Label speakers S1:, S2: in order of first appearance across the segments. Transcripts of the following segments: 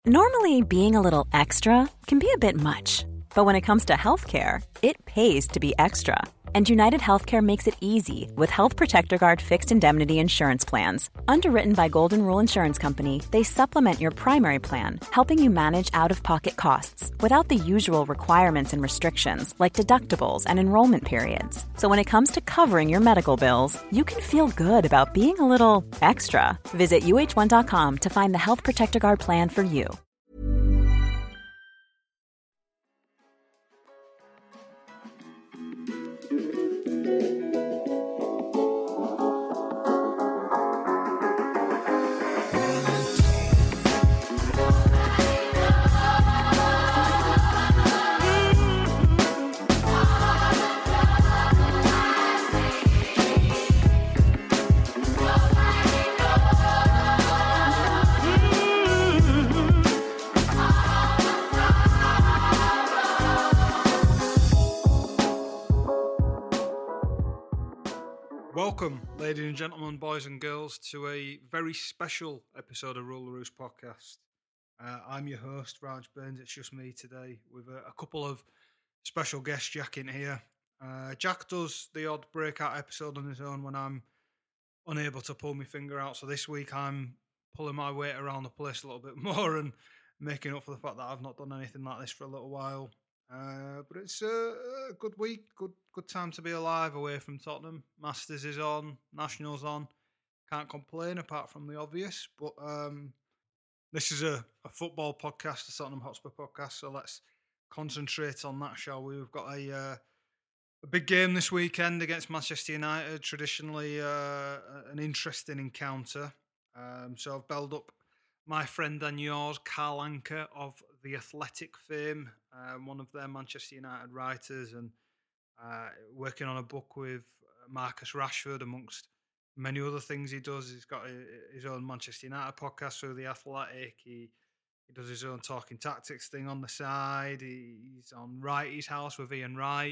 S1: Normally, being a little extra can be a bit much, but when it comes to healthcare, it pays to be extra. And United Healthcare makes it easy with Health Protector Guard fixed indemnity insurance plans. Underwritten by Golden Rule Insurance Company, they supplement your primary plan, helping you manage out-of-pocket costs without the usual requirements and restrictions like deductibles and enrollment periods. So when it comes to covering your medical bills, you can feel good about being a little extra. Visit uh1.com to find the Health Protector Guard plan for you.
S2: Welcome, ladies and gentlemen, boys and girls, to a very special episode of Rule the Roost podcast. I'm your host, Raj Burns. It's just me today with a couple of special guests, Jack in here. Jack does the odd breakout episode on his own when I'm unable to pull my finger out. So this week I'm pulling my weight around the place a little bit more and making up for the fact that I've not done anything like this for a little while. But it's a good week, good time to be alive away from Tottenham. Masters is on, Nationals on. Can't complain apart from the obvious. But this is a football podcast, a Tottenham Hotspur podcast. So let's concentrate on that, shall we? We've got a big game this weekend against Manchester United. Traditionally, an interesting encounter. So I've belled up my friend and yours, Carl Anka of The Athletic fame, one of their Manchester United writers, and working on a book with Marcus Rashford, amongst many other things he does. He's got his own Manchester United podcast through The Athletic. He does his own Talking Tactics thing on the side. He's on Wrighty's House with Ian Wright.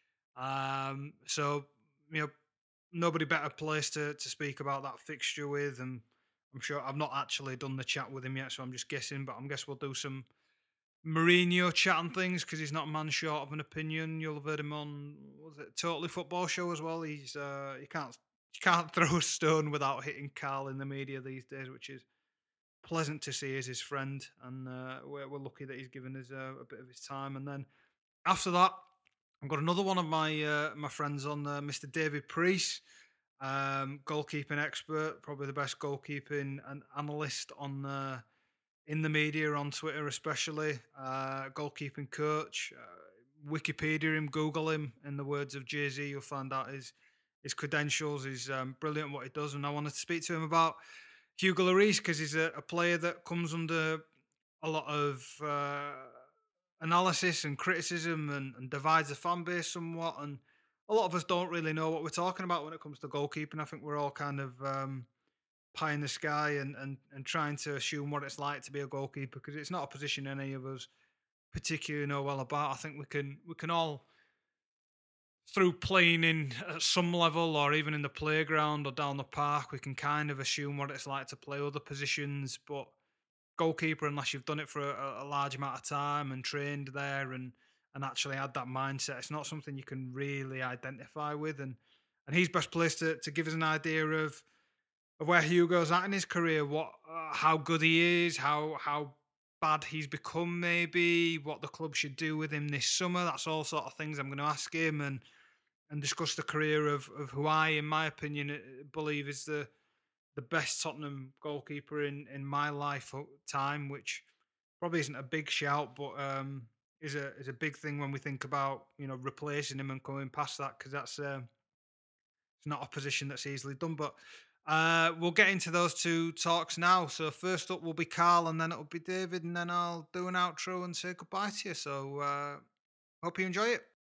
S2: So, nobody better placed to speak about that fixture with, and I'm sure I've not actually done the chat with him yet, so I'm just guessing, but I guess we'll do some Mourinho chat and things because he's not a man short of an opinion. You'll have heard him on, was it Totally Football Show as well? He's you can't throw a stone without hitting Carl in the media these days, which is pleasant to see as his friend, and we're lucky that he's given us a bit of his time. And then after that, I've got another one of my my friends on, Mr. David Priest, goalkeeping expert, probably the best goalkeeping and analyst on in the media, on Twitter especially, goalkeeping coach. Wikipedia him, Google him. In the words of Jay-Z, you'll find out his credentials. He's brilliant at what he does, and I wanted to speak to him about Hugo Lloris because he's a player that comes under a lot of analysis and criticism and divides the fan base somewhat, and a lot of us don't really know what we're talking about when it comes to goalkeeping. I think we're all kind of pie in the sky and trying to assume what it's like to be a goalkeeper because it's not a position any of us particularly know well about. I think we can all, through playing in at some level or even in the playground or down the park, we can kind of assume what it's like to play other positions, but goalkeeper, unless you've done it for a large amount of time and trained there and actually had that mindset, it's not something you can really identify with. And he's best placed to give us an idea of where Hugo's at in his career, how good he is, how bad he's become, maybe what the club should do with him this summer. That's all sort of things I'm going to ask him and discuss the career of who I, in my opinion, believe is the best Tottenham goalkeeper in my lifetime, which probably isn't a big shout, but is a big thing when we think about replacing him and coming past that, because that's it's not a position that's easily done. But we'll get into those two talks now. So first up will be Carl, and then it'll be David, and then I'll do an outro and say goodbye to you. So hope you enjoy it.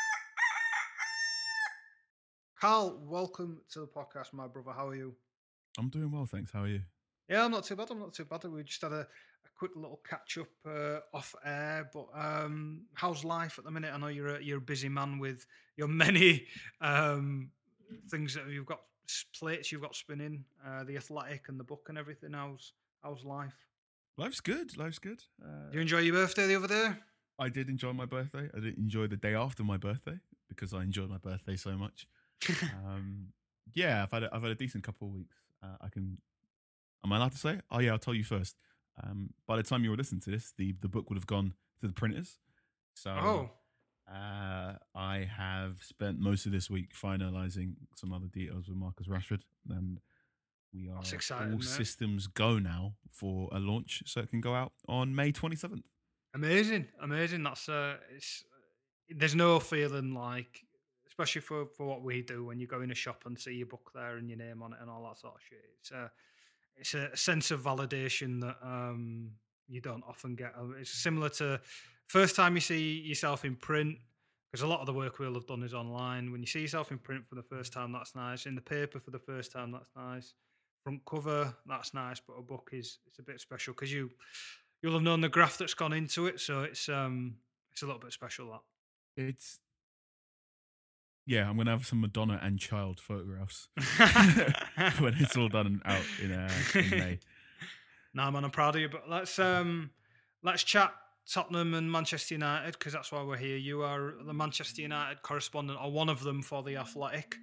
S2: Carl, welcome to the podcast, my brother. How are you?
S3: I'm doing well, thanks. How are you?
S2: Yeah, I'm not too bad. We just had a quick little catch up off air. But how's life at the minute? I know you're a busy man with your many things that you've got, plates you've got spinning, the Athletic and the book and everything. How's life?
S3: Life's good. Life's good.
S2: You enjoy your birthday the other day?
S3: I did enjoy my birthday. I didn't enjoy the day after my birthday because I enjoyed my birthday so much. Um, yeah, I've had a decent couple of weeks. I can. Am I allowed to say? Oh yeah, I'll tell you first. By the time you were listening to this, the book would have gone to the printers. So
S2: Oh,
S3: I have spent most of this week finalising some other details with Marcus Rashford, and we are
S2: that's exciting,
S3: all
S2: mate.
S3: systems go now for a launch, so it can go out on May 27th.
S2: Amazing, amazing. That's it's. There's no feeling like, especially for what we do, when you go in a shop and see your book there and your name on it and all that sort of shit. It's a sense of validation that you don't often get. It's similar to first time you see yourself in print, because a lot of the work we'll have done is online. When you see yourself in print for the first time, that's nice. In the paper for the first time, that's nice. Front cover, that's nice. But a book is it's a bit special because you'll have known the graph that's gone into it, so it's a little bit special. That
S3: It's Yeah, I'm gonna have some Madonna and child photographs when it's all done and out in May.
S2: Nah, man, I'm proud of you. But let's chat Tottenham and Manchester United because that's why we're here. You are the Manchester United correspondent, or one of them for the Athletic,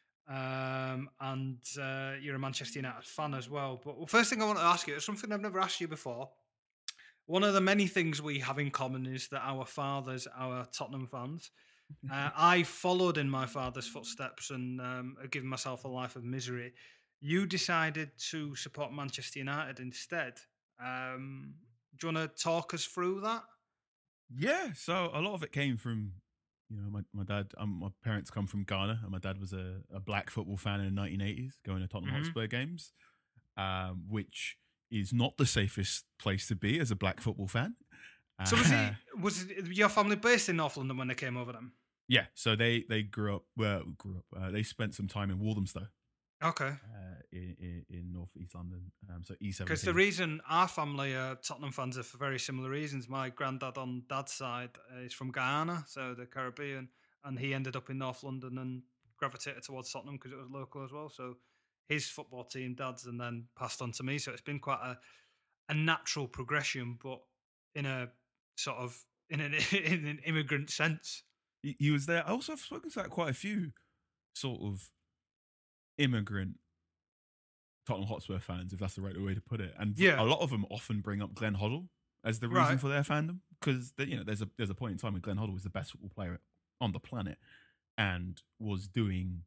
S2: and you're a Manchester United fan as well. But first thing I want to ask you is something I've never asked you before. One of the many things we have in common is that our fathers are Tottenham fans. I followed in my father's footsteps and have given myself a life of misery. You decided to support Manchester United instead. Do you want to talk us through that?
S3: Yeah, so a lot of it came from, my dad. My parents come from Ghana, and my dad was a black football fan in the 1980s, going to Tottenham
S2: Mhm.
S3: Hotspur games, which is not the safest place to be as a black football fan.
S2: So
S3: Uh,
S2: your family based in North London when they came over then?
S3: yeah, so they grew up. They spent some time in Walthamstow,
S2: Okay.
S3: in North East London, so
S2: Because the
S3: E17.
S2: reason our family are Tottenham fans are for very similar reasons. My granddad on dad's side is from Guyana, so the Caribbean, and he ended up in North London and gravitated towards Tottenham because it was local as well. So his football team, dad's, and then passed on to me. So it's been quite a natural progression, but in a sort of in an in an immigrant sense.
S3: He was there. I also have spoken to quite a few sort of immigrant Tottenham Hotspur fans, if that's the right way to put it. And
S2: Yeah.
S3: a lot of them often bring up Glenn Hoddle as the reason
S2: Right.
S3: for their fandom, because there's a point in time when Glenn Hoddle was the best football player on the planet and was doing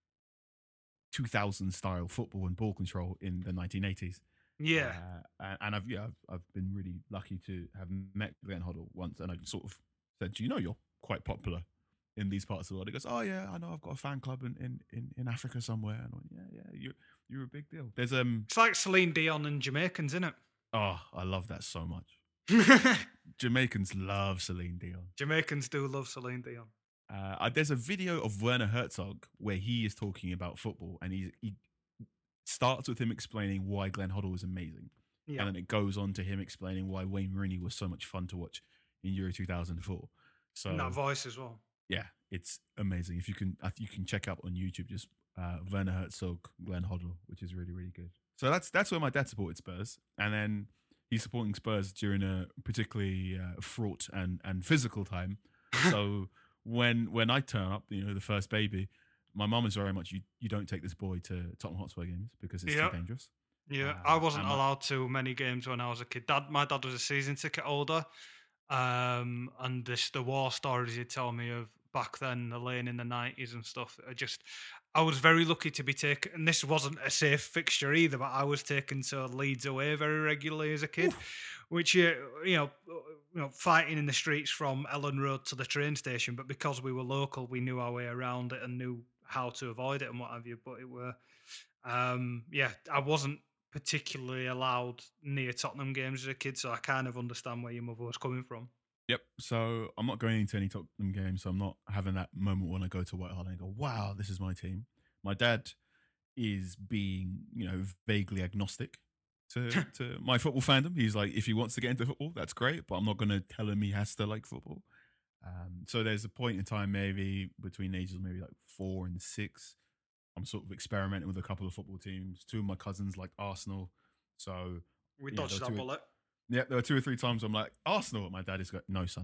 S3: 2000 style football and ball control in the 1980s.
S2: Yeah.
S3: And I've been really lucky to have met Glenn Hoddle once, and I sort of said, "Do you know you're quite popular in these parts of the world?" He goes, "Oh yeah, I know. I've got a fan club in Africa somewhere." And I went, "Yeah, you're a big deal." There's
S2: It's like Celine Dion and Jamaicans, isn't
S3: Oh, I love that so much.
S2: it?
S3: Jamaicans love Celine Dion.
S2: Jamaicans do love Celine Dion.
S3: There's a video of Werner Herzog where he is talking about football, and he starts with him explaining why Glenn Hoddle was amazing,
S2: Yeah.
S3: and then it goes on to him explaining why Wayne Rooney was so much fun to watch in Euro 2004. So
S2: And that voice as well.
S3: yeah, it's amazing. If you can, you can check out on YouTube just Werner Herzog, Glenn Hoddle, which is really really good. So that's where my dad supported Spurs, and then he's supporting Spurs during a particularly fraught and physical time. So when I turn up, the first baby, my mum is very much you don't take this boy to Tottenham Hotspur games because it's
S2: Yeah.
S3: too dangerous.
S2: Yeah, I wasn't
S3: and my-
S2: allowed to many games when I was a kid. My dad was a season ticket holder, and the war stories he'd tell me of back then, the lane in the 90s and stuff. I was very lucky to be taken, and this wasn't a safe fixture either. But I was taken to Leeds away very regularly as a kid, which fighting in the streets from Ellen Road to the train station. But because we were local, we knew our way around it and knew how to avoid it and what have you. But I wasn't particularly allowed near Tottenham games as a kid, so I kind of understand where your mother was coming from.
S3: Yep. So I'm not going into any Tottenham games. So I'm not having that moment when I go to Whitehall and go, "Wow, this is my team." My dad is being, vaguely agnostic to my football fandom. He's like, if he wants to get into football, that's great, but I'm not going to tell him he has to like football. So there's a point in time, maybe between ages maybe like 4 and 6, I'm sort of experimenting with a couple of football teams. Two of my cousins like Arsenal, so
S2: We
S3: yeah,
S2: dodged
S3: those
S2: that
S3: two-
S2: bullet.
S3: Yeah, there were 2 or 3 times I'm like, Arsenal. My dad is going, no, son.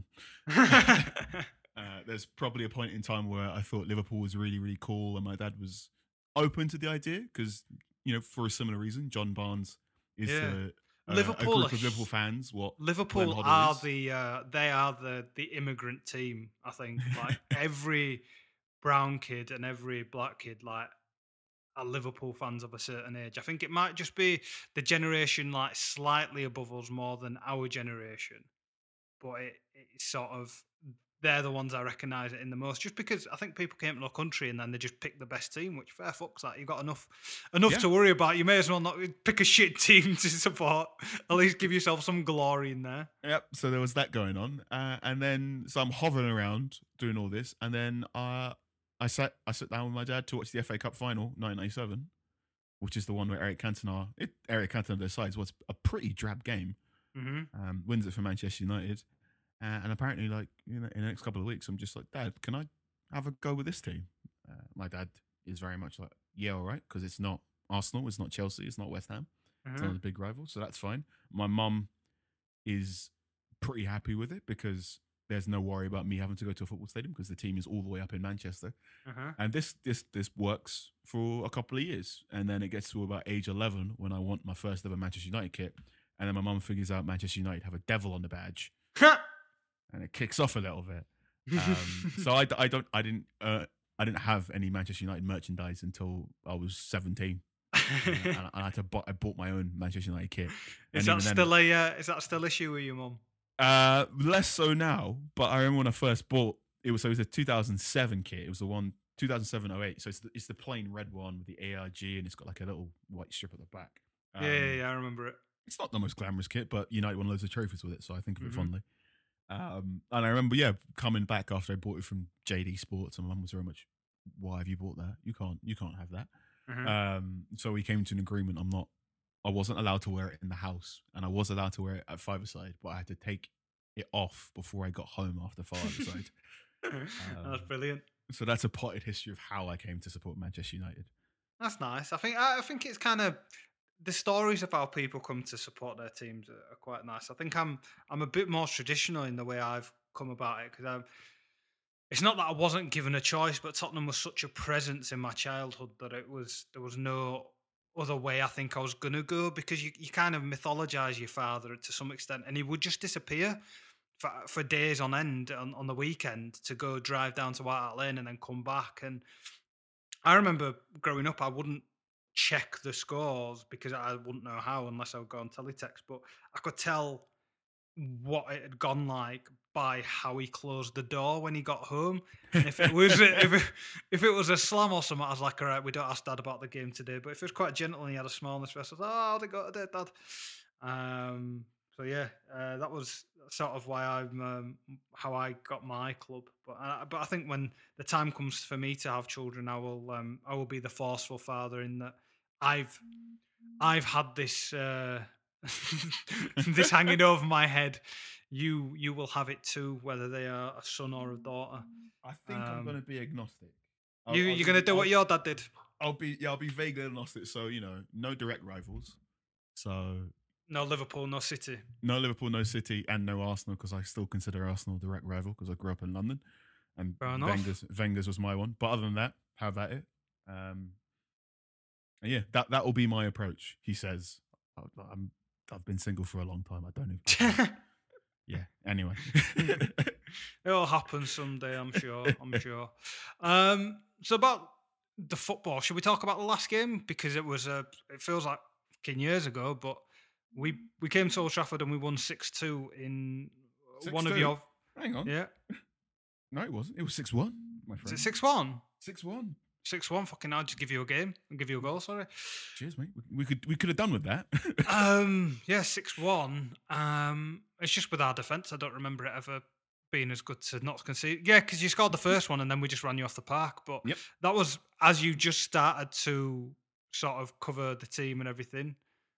S3: There's probably a point in time where I thought Liverpool was really, really cool, and my dad was open to the idea because, for a similar reason, John Barnes is
S2: Yeah.
S3: a
S2: Liverpool
S3: group of Liverpool fans. What
S2: Liverpool
S3: Glenn Hoddle
S2: are
S3: is.
S2: they are the immigrant team. I think like every brown kid and every black kid like are Liverpool fans of a certain age. I think it might just be the generation like slightly above us more than our generation, but it's sort of they're the ones I recognise it in the most. Just because I think people came to the country and then they just pick the best team, which fair fucks that. You've got enough
S3: Yeah.
S2: to worry about. You may as well not pick a shit team to support. At least give yourself some glory in there.
S3: Yep. So there was that going on, and then so I'm hovering around doing all this, and then I sat down with my dad to watch the FA Cup final, 1997, which is the one where Eric Cantona decides what's a pretty drab game, wins it for Manchester United, and apparently, like in the next couple of weeks, I'm just like, Dad, can I have a go with this team? My dad is very much like, yeah, all right, because it's not Arsenal, it's not Chelsea, it's not West Ham, it's not a big rival, so that's fine. My mum is pretty happy with it because there's no worry about me having to go to a football stadium because the team is all the way up in Manchester. And this works for a couple of years. And then it gets to about age 11 when I want my first ever Manchester United kit. And then my mum figures out Manchester United have a devil on the badge. And it kicks off a little bit. So I didn't have any Manchester United merchandise until I was 17. And I bought my own Manchester United kit.
S2: Is that still issue with your mum?
S3: Less so now, but I remember when I first bought it was a 2007 kit. It was the one 2007-08. So it's the plain red one with the ARG and it's got like a little white strip at the back.
S2: Yeah, I remember it.
S3: It's not the most glamorous kit, but United won loads of trophies with it, so I think of it fondly. And I remember, coming back after I bought it from JD Sports, and my mum was very much, "Why have you bought that? You can't have that." So we came to an agreement. I wasn't allowed to wear it in the house, and I was allowed to wear it at five-a-side, but I had to take it off before I got home after five-a-side.
S2: That's brilliant.
S3: So that's a potted history of how I came to support Manchester United.
S2: That's nice. I think it's kind of the stories of how people come to support their teams are quite nice. I think I'm a bit more traditional in the way I've come about it because it's not that I wasn't given a choice, but Tottenham was such a presence in my childhood that there was no other way I think I was gonna go because you kind of mythologize your father to some extent, and he would just disappear for days on end on the weekend to go drive down to White Hart Lane and then come back. And I remember growing up, I wouldn't check the scores because I wouldn't know how unless I would go on teletext, but I could tell what it had gone like by how he closed the door when he got home. And if it was if it was a slam or something, I was like, all right, we don't ask Dad about the game today. But if it was quite gentle and he had a smile on his face, I was like, oh, they got it, Dad. So yeah, that was sort of why I'm how I got my club. But I think when the time comes for me to have children, I will be the forceful father in that I've had this this hanging over my head. You will have it too, whether they are a son or a daughter.
S3: I think I'm going to be agnostic.
S2: You're going to do what your dad did.
S3: I'll be vaguely agnostic. So no direct rivals. So
S2: no Liverpool, no City.
S3: No Liverpool, no City, and no Arsenal because I still consider Arsenal a direct rival because I grew up in London, and Wenger's was my one. But other than that, how about it? And yeah, that will be my approach. He says, I've been single for a long time. I don't even. Yeah. Anyway,
S2: it'll happen someday. I'm sure. So about the football, should we talk about the last game because it feels like fucking years ago, but we came to Old Trafford and we won 6-2 in 6-2? One of your.
S3: Hang on.
S2: Yeah.
S3: No, it wasn't. It was 6-1. My friend.
S2: Is it 6-1?
S3: 6-1.
S2: 6-1. Fucking I'll just give you a game and give you a goal. Sorry.
S3: Cheers, mate. We could have done with that.
S2: Yeah, 6-1. It's just with our defence. I don't remember it ever being as good to not concede. Yeah, because you scored the first one and then we just ran you off the park. But that was as you just started to sort of cover the team and everything.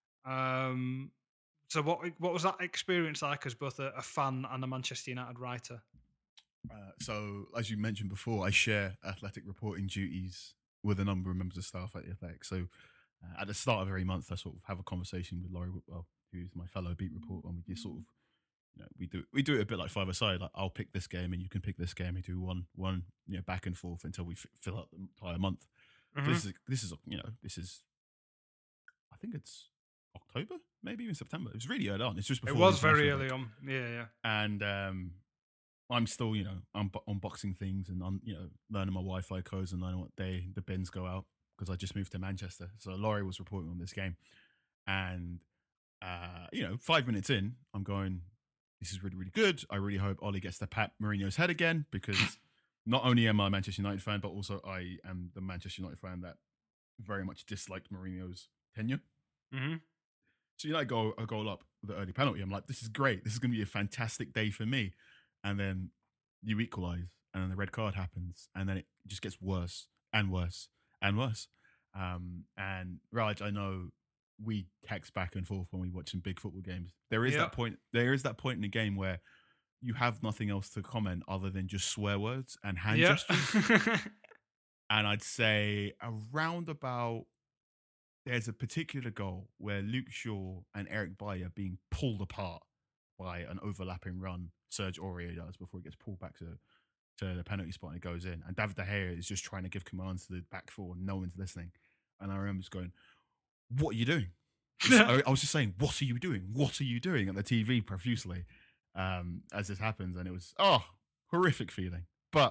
S2: So what was that experience like as both a fan and a Manchester United writer?
S3: So, as you mentioned before, I share athletic reporting duties with a number of members of staff at the Athletic. So, at the start of every month, I sort of have a conversation with Laurie Whitwell who's my fellow beat reporter, and we just sort of, we do it a bit like five-a-side. Like I'll pick this game and you can pick this game. We do one back and forth until we fill out the entire month.
S2: Mm-hmm.
S3: This is I think it's October, maybe even September. It was really early on. It's just before.
S2: It was very early on. Yeah.
S3: And I'm still, unboxing things and learning my Wi-Fi codes and learning what day the bins go out, because I just moved to Manchester. So Laurie was reporting on this game, and 5 minutes in, I'm going, this is really, really good. I really hope Ollie gets to pat Mourinho's head again, because not only am I a Manchester United fan, but also I am the Manchester United fan that very much disliked Mourinho's tenure.
S2: Mm-hmm.
S3: So United go a goal up with the early penalty. I'm like, this is great. This is going to be a fantastic day for me. And then you equalise, and then the red card happens, and then it just gets worse and worse and worse. And Raj, I know we text back and forth when we watch some big football games. There is that point. There is that point in the game where you have nothing else to comment other than just swear words and hand gestures. And I'd say around about, there's a particular goal where Luke Shaw and Eric Bailly are being pulled apart by an overlapping run Serge Aurier does before it gets pulled back to the penalty spot and it goes in. And David De Gea is just trying to give commands to the back four and no one's listening. And I remember just going, what are you doing? I was just saying, what are you doing? What are you doing at the TV profusely as this happens? And it was, horrific feeling. But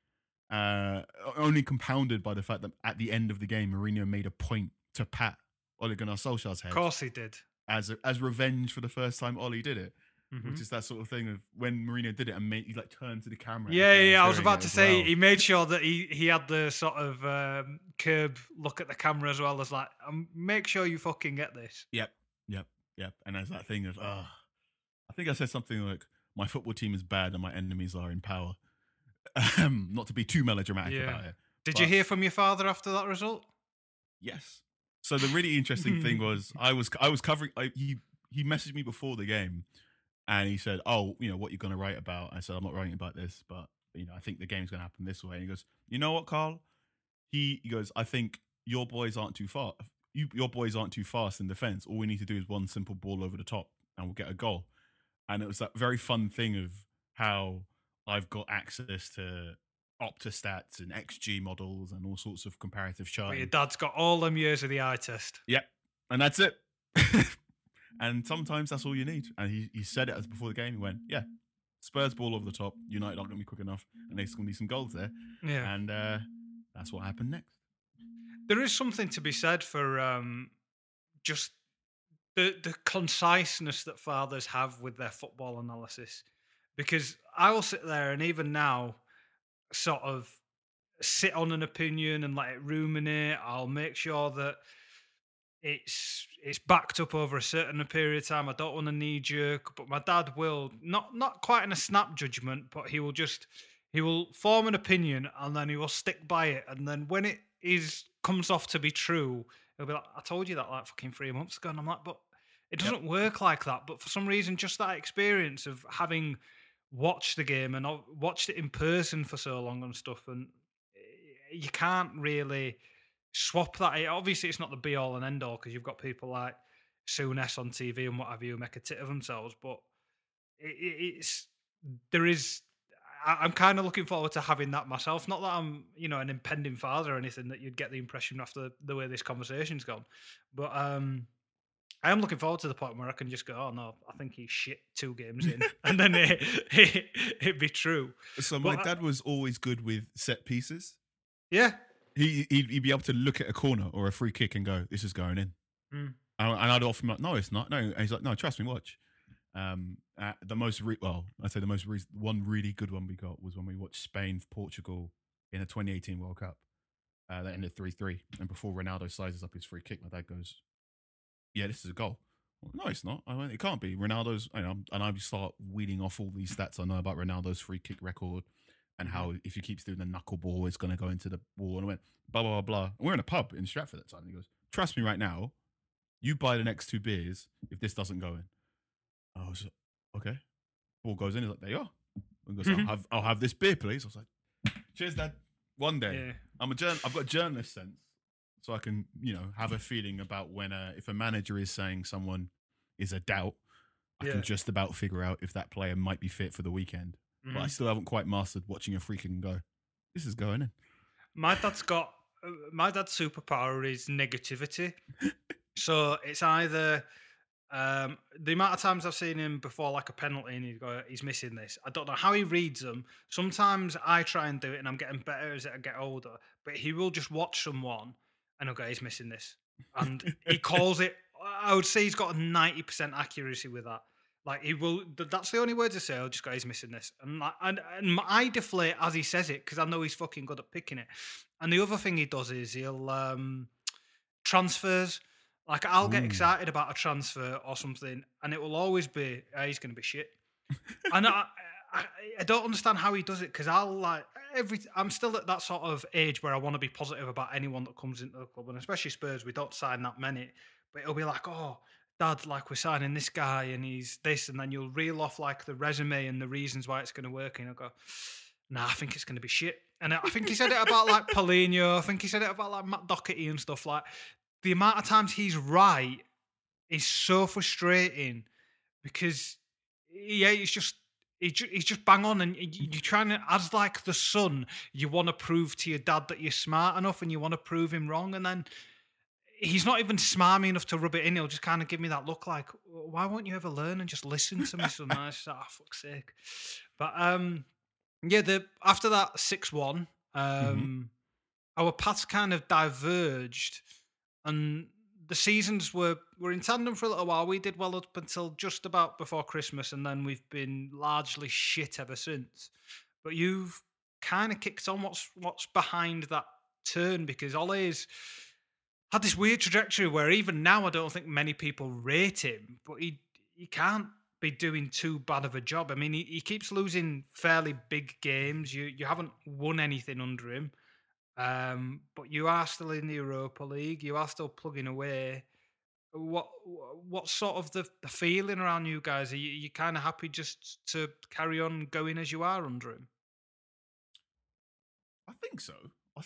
S3: only compounded by the fact that at the end of the game, Mourinho made a point to pat Ole Gunnar Solskjaer's head.
S2: Of course he did.
S3: As revenge for the first time Ollie did it. Mm-hmm. Which is that sort of thing of when Mourinho did it and he turned to the camera.
S2: Yeah. I was about to say he made sure that he had the sort of curb look at the camera as well as like, make sure you fucking get this.
S3: Yep. And there's that thing of, I think I said something like, my football team is bad and my enemies are in power. Not to be too melodramatic about it.
S2: Did you hear from your father after that result?
S3: Yes. So the really interesting thing was I was covering. He messaged me before the game, and he said, "Oh, what you're going to write about?" I said, "I'm not writing about this, but I think the game's going to happen this way." And he goes, "You know what, Carl?" He goes, "I think your boys aren't too far. Your boys aren't too fast in defense. All we need to do is one simple ball over the top, and we'll get a goal." And it was that very fun thing of how I've got access to Opta-stats and XG models and all sorts of comparative charting.
S2: But your dad's got all them years of the eye test.
S3: Yep, and that's it. And sometimes that's all you need. And he said it before the game. He went, "Yeah, Spurs ball over the top. United aren't going to be quick enough, and there's going to be some goals there."
S2: Yeah,
S3: and that's what happened next.
S2: There is something to be said for just the conciseness that fathers have with their football analysis, because I will sit there and even now sort of sit on an opinion and let it ruminate. I'll make sure that it's backed up over a certain period of time. I don't want to knee jerk, but my dad will not quite in a snap judgment, but he will form an opinion and then he will stick by it. And then when it comes off to be true, he'll be like, "I told you that like fucking 3 months ago." And I'm like, but it doesn't work like that. But for some reason, just that experience of having watched the game and watched it in person for so long and stuff, and you can't really swap that. Obviously, it's not the be all and end all because you've got people like Souness on TV and what have you who make a tit of themselves. But I'm kind of looking forward to having that myself. Not that I'm, an impending father or anything that you'd get the impression after the way this conversation's gone, but I am looking forward to the point where I can just go, "Oh no, I think he's shit 2 games in," and then it'd be true.
S3: So my dad was always good with set pieces.
S2: Yeah.
S3: He'd be able to look at a corner or a free kick and go, "This is going in." And I'd often be like, "No, it's not." No, and he's like, "No, trust me, watch." One really good one we got was when we watched Spain-Portugal in the 2018 World Cup. That ended 3-3, and before Ronaldo sizes up his free kick, my dad goes, "Yeah, this is a goal." Well, no, it's not. I went, "It can't be. Ronaldo's," and I start weeding off all these stats I know about Ronaldo's free kick record and how if he keeps doing the knuckle ball, it's going to go into the wall. And I went, blah, blah, blah, blah. And we're in a pub in Stratford at the time. And he goes, "Trust me right now, you buy the next 2 beers if this doesn't go in." I was like, "Okay." Ball goes in. He's like, "There you are." And goes, I'll have this beer, please." I was like, "Cheers, Dad." One day, I've got journalist sense. So I can, have a feeling about when if a manager is saying someone is a doubt. I can just about figure out if that player might be fit for the weekend. But I still haven't quite mastered watching a free kick and go, this is going in.
S2: My dad's superpower is negativity. So it's either the amount of times I've seen him before like a penalty and he's missing this. I don't know how he reads them. Sometimes I try and do it and I'm getting better as I get older. But he will just watch someone and he'll go, he's missing this. And he calls it. I would say he's got a 90% accuracy with that. Like he will. That's the only words I say. I'll just go, he's missing this, and I deflate as he says it because I know he's fucking good at picking it. And the other thing he does is he'll transfers. Like I'll get excited about a transfer or something, and it will always be he's going to be shit. And I don't understand how he does it because I'm still at that sort of age where I want to be positive about anyone that comes into the club, and especially Spurs. We don't sign that many, but it'll be like, oh, Dad, like we're signing this guy and he's this, and then you'll reel off like the resume and the reasons why it's going to work, and I'll go, nah, I think it's going to be shit. And I think he said it about like Paulinho. I think he said it about like Matt Doherty and stuff. Like the amount of times he's right is so frustrating because he's just bang on, and you're trying to, as like the son, you want to prove to your dad that you're smart enough, and you want to prove him wrong, and then he's not even smarmy enough to rub it in. He'll just kind of give me that look like, why won't you ever learn and just listen to me? So nice. Oh, fuck's sake. But after that 6-1, our paths kind of diverged, and the seasons were in tandem for a little while. We did well up until just about before Christmas, and then we've been largely shit ever since. But you've kind of kicked on. What's behind that turn? Because Ole's had this weird trajectory where even now I don't think many people rate him, but he can't be doing too bad of a job. I mean, he keeps losing fairly big games. You haven't won anything under him, but you are still in the Europa League. You are still plugging away. What sort of the feeling around you guys? Are you kind of happy just to carry on going as you are under him?
S3: I think so.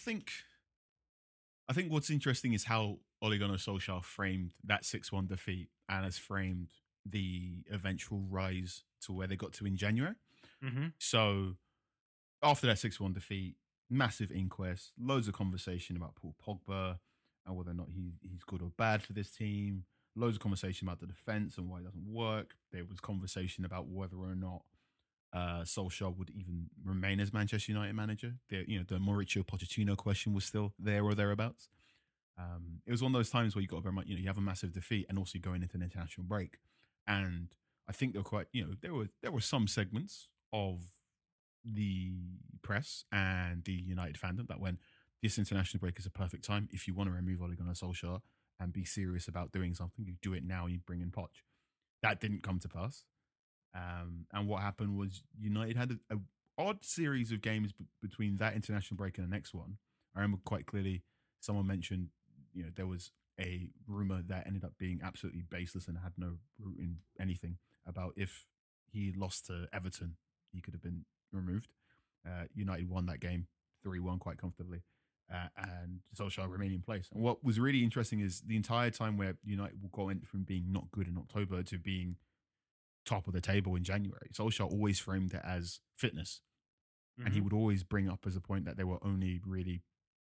S3: I think what's interesting is how Ole Gunnar Solskjaer framed that 6-1 defeat and has framed the eventual rise to where they got to in January. So after that 6-1 defeat, massive inquest, loads of conversation about Paul Pogba and whether or not he's good or bad for this team, loads of conversation about the defence and why it doesn't work. There was conversation about whether or not Solskjaer would even remain as Manchester United manager. The Mauricio Pochettino question was still there or thereabouts. It was one of those times where you got very much, you have a massive defeat and also going into an international break. And I think there were quite, there were some segments of the press and the United fandom that when this international break is a perfect time, if you want to remove Ole Gunnar Solskjaer and be serious about doing something, you do it now. You bring in Poch. That didn't come to pass. And what happened was United had an odd series of games between that international break and the next one. I remember quite clearly someone mentioned, there was a rumor that ended up being absolutely baseless and had no root in anything about if he lost to Everton, he could have been removed. United won that game 3-1 quite comfortably, and Solskjaer remained in place. And what was really interesting is the entire time where United went from being not good in October to being top of the table in January, Solskjaer always framed it as fitness. And he would always bring up as a point that there were only really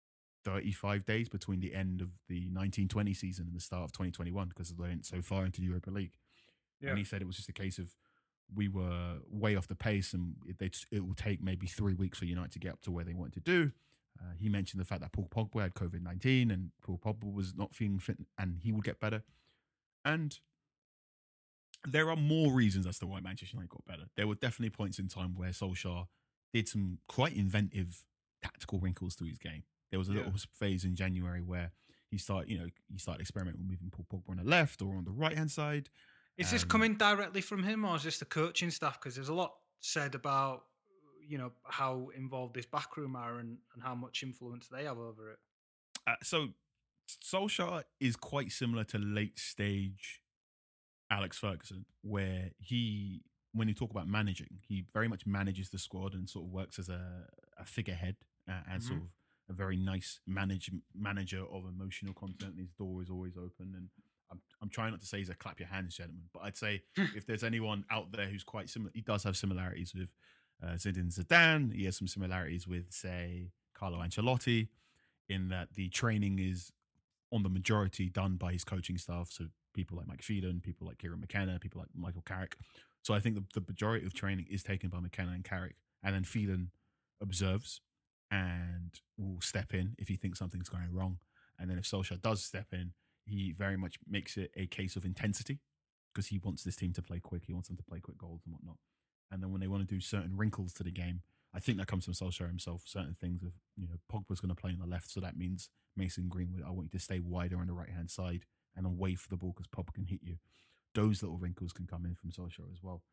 S3: 35 days between the end of the 1920 season and the start of 2021 because they went so far into the Europa League. Yeah. And he said it was just a case of we were way off the pace and it will take maybe 3 weeks for United to get up to where they wanted to do. He mentioned the fact that Paul Pogba had COVID-19 and Paul Pogba was not feeling fit and he would get better. And there are more reasons as to why Manchester United got better. There were definitely points in time where Solskjaer did some quite inventive tactical wrinkles to his game. There was a little phase in January where he started experimenting with moving Paul Pogba on the left or on the right-hand side.
S2: Is this coming directly from him or is this the coaching staff? Because there's a lot said about, how involved this backroom are and how much influence they have over it.
S3: So Solskjaer is quite similar to late-stage Alex Ferguson, where when you talk about managing, he very much manages the squad and sort of works as a figurehead and sort of a very nice manager of emotional content. His door is always open, and I'm trying not to say he's a clap your hands gentleman, but I'd say if there's anyone out there who's quite similar, he does have similarities with Zinedine Zidane. He has some similarities with, say, Carlo Ancelotti, in that the training is on the majority done by his coaching staff. So people like Mike Phelan, people like Kieran McKenna, people like Michael Carrick. So I think the majority of training is taken by McKenna and Carrick, and then Phelan observes and will step in if he thinks something's going wrong. And then if Solskjaer does step in, he very much makes it a case of intensity because he wants this team to play quick. He wants them to play quick goals and whatnot. And then when they want to do certain wrinkles to the game, I think that comes from Solskjaer himself. Certain things of, Pogba's going to play on the left, so that means Mason Greenwood, I want you to stay wider on the right-hand side and away for the ball because Pogba can hit you. Those little wrinkles can come in from Solskjaer as well.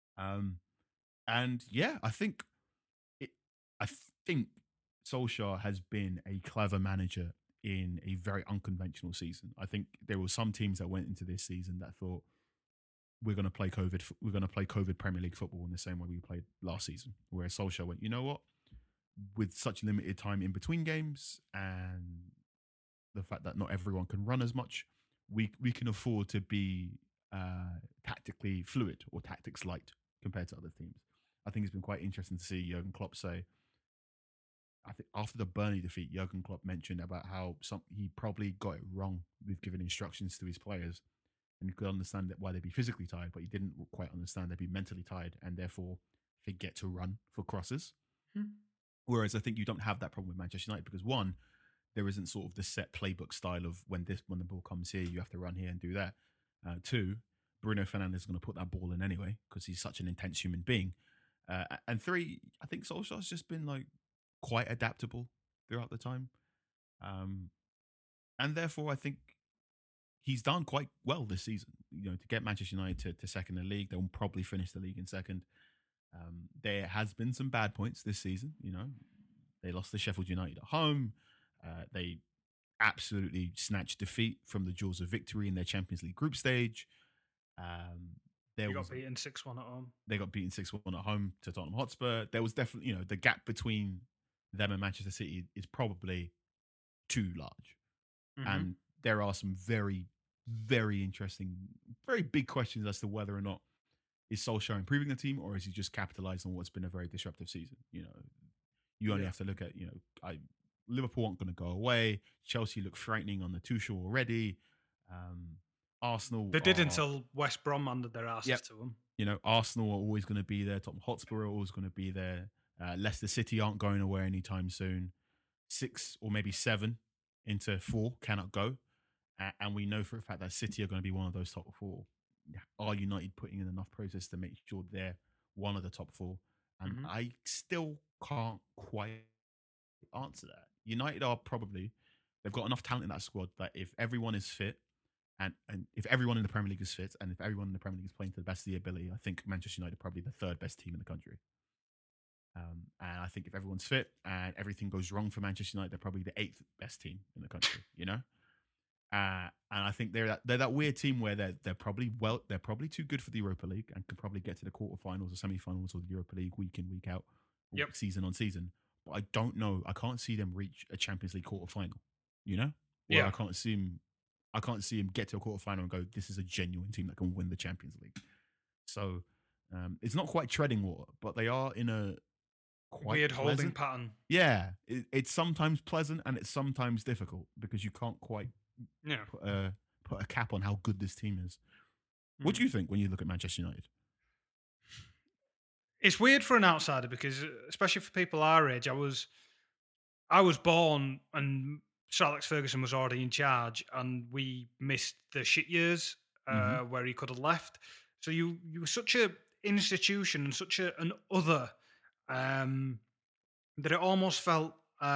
S3: And yeah, I think Solskjaer has been a clever manager in a very unconventional season. I think there were some teams that went into this season that thought we're going to play COVID Premier League football in the same way we played last season. Whereas Solskjaer went, you know what? With such limited time in between games and the fact that not everyone can run as much, we can afford to be tactically fluid or tactics light compared to other teams. I think it's been quite interesting to see Jurgen Klopp say, I think after the Burnley defeat, Jurgen Klopp mentioned about how he probably got it wrong with giving instructions to his players, and you could understand why they'd be physically tired, but he didn't quite understand they'd be mentally tired and therefore forget to run for crosses. Whereas I think you don't have that problem with Manchester United because one, there isn't sort of the set playbook style of when the ball comes here, you have to run here and do that. Two, Bruno Fernandes is going to put that ball in anyway because he's such an intense human being. And three, I think Solskjaer's just been like quite adaptable throughout the time. And therefore, I think he's done quite well this season. To get Manchester United to second in the league, they'll probably finish the league in second. There has been some bad points this season. They lost to Sheffield United at home. They absolutely snatched defeat from the jaws of victory in their Champions League group stage.
S2: They got beaten 6-1 at home.
S3: They got beaten 6-1 at home to Tottenham Hotspur. There was definitely, the gap between them and Manchester City is probably too large. And there are some very, very interesting, very big questions as to whether or not is Solskjaer improving the team or is he just capitalizing on what's been a very disruptive season. You only have to look at, Liverpool aren't going to go away. Chelsea look frightening on the Tuchel already. Arsenal.
S2: They did until West Brom handed their asses to them.
S3: Arsenal are always going to be there. Tottenham Hotspur are always going to be there. Leicester City aren't going away anytime soon. 6 or maybe 7 into 4 cannot go. And we know for a fact that City are going to be one of those top 4. Are United putting in enough process to make sure they're one of the top 4? And I still can't quite answer that. United are probably, they've got enough talent in that squad that if everyone is fit, and if everyone in the Premier League is fit, and if everyone in the Premier League is playing to the best of their ability, I think Manchester United are probably the 3rd best team in the country. And I think if everyone's fit and everything goes wrong for Manchester United, they're probably the 8th best team in the country. And I think they're that weird team where they're probably too good for the Europa League and could probably get to the quarterfinals or semi-finals of the Europa League week in, week out, season on season. But I don't know. I can't see them reach a Champions League quarterfinal. I can't see him get to a quarterfinal and go, this is a genuine team that can win the Champions League. So it's not quite treading water, but they are in a quite
S2: weird
S3: pleasant
S2: holding pattern.
S3: Yeah, it's sometimes pleasant and it's sometimes difficult because you can't quite put a cap on how good this team is. What do you think when you look at Manchester United?
S2: It's weird for an outsider because, especially for people our age, I was born and Sir Alex Ferguson was already in charge, and we missed the shit years where he could have left. So you were such an institution and such an other that it almost felt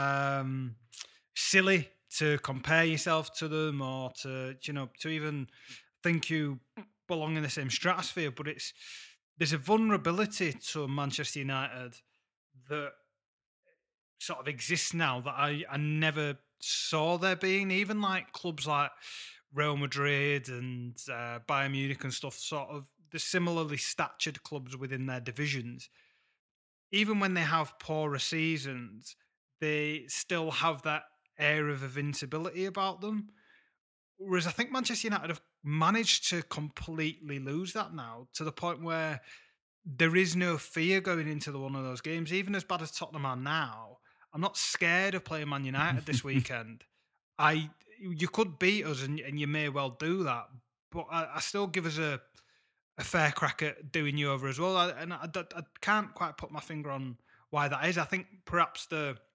S2: silly to compare yourself to them or to even think you belong in the same stratosphere. But there's a vulnerability to Manchester United that sort of exists now that I never saw there being. Even like clubs like Real Madrid and Bayern Munich and stuff, sort of the similarly statured clubs within their divisions, even when they have poorer seasons, they still have that air of invincibility about them. Whereas I think Manchester United have managed to completely lose that now to the point where there is no fear going into one of those games. Even as bad as Tottenham are now, I'm not scared of playing Man United this weekend. You could beat us, and you may well do that, but I still give us a fair crack at doing you over as well. I can't quite put my finger on why that is. I think perhaps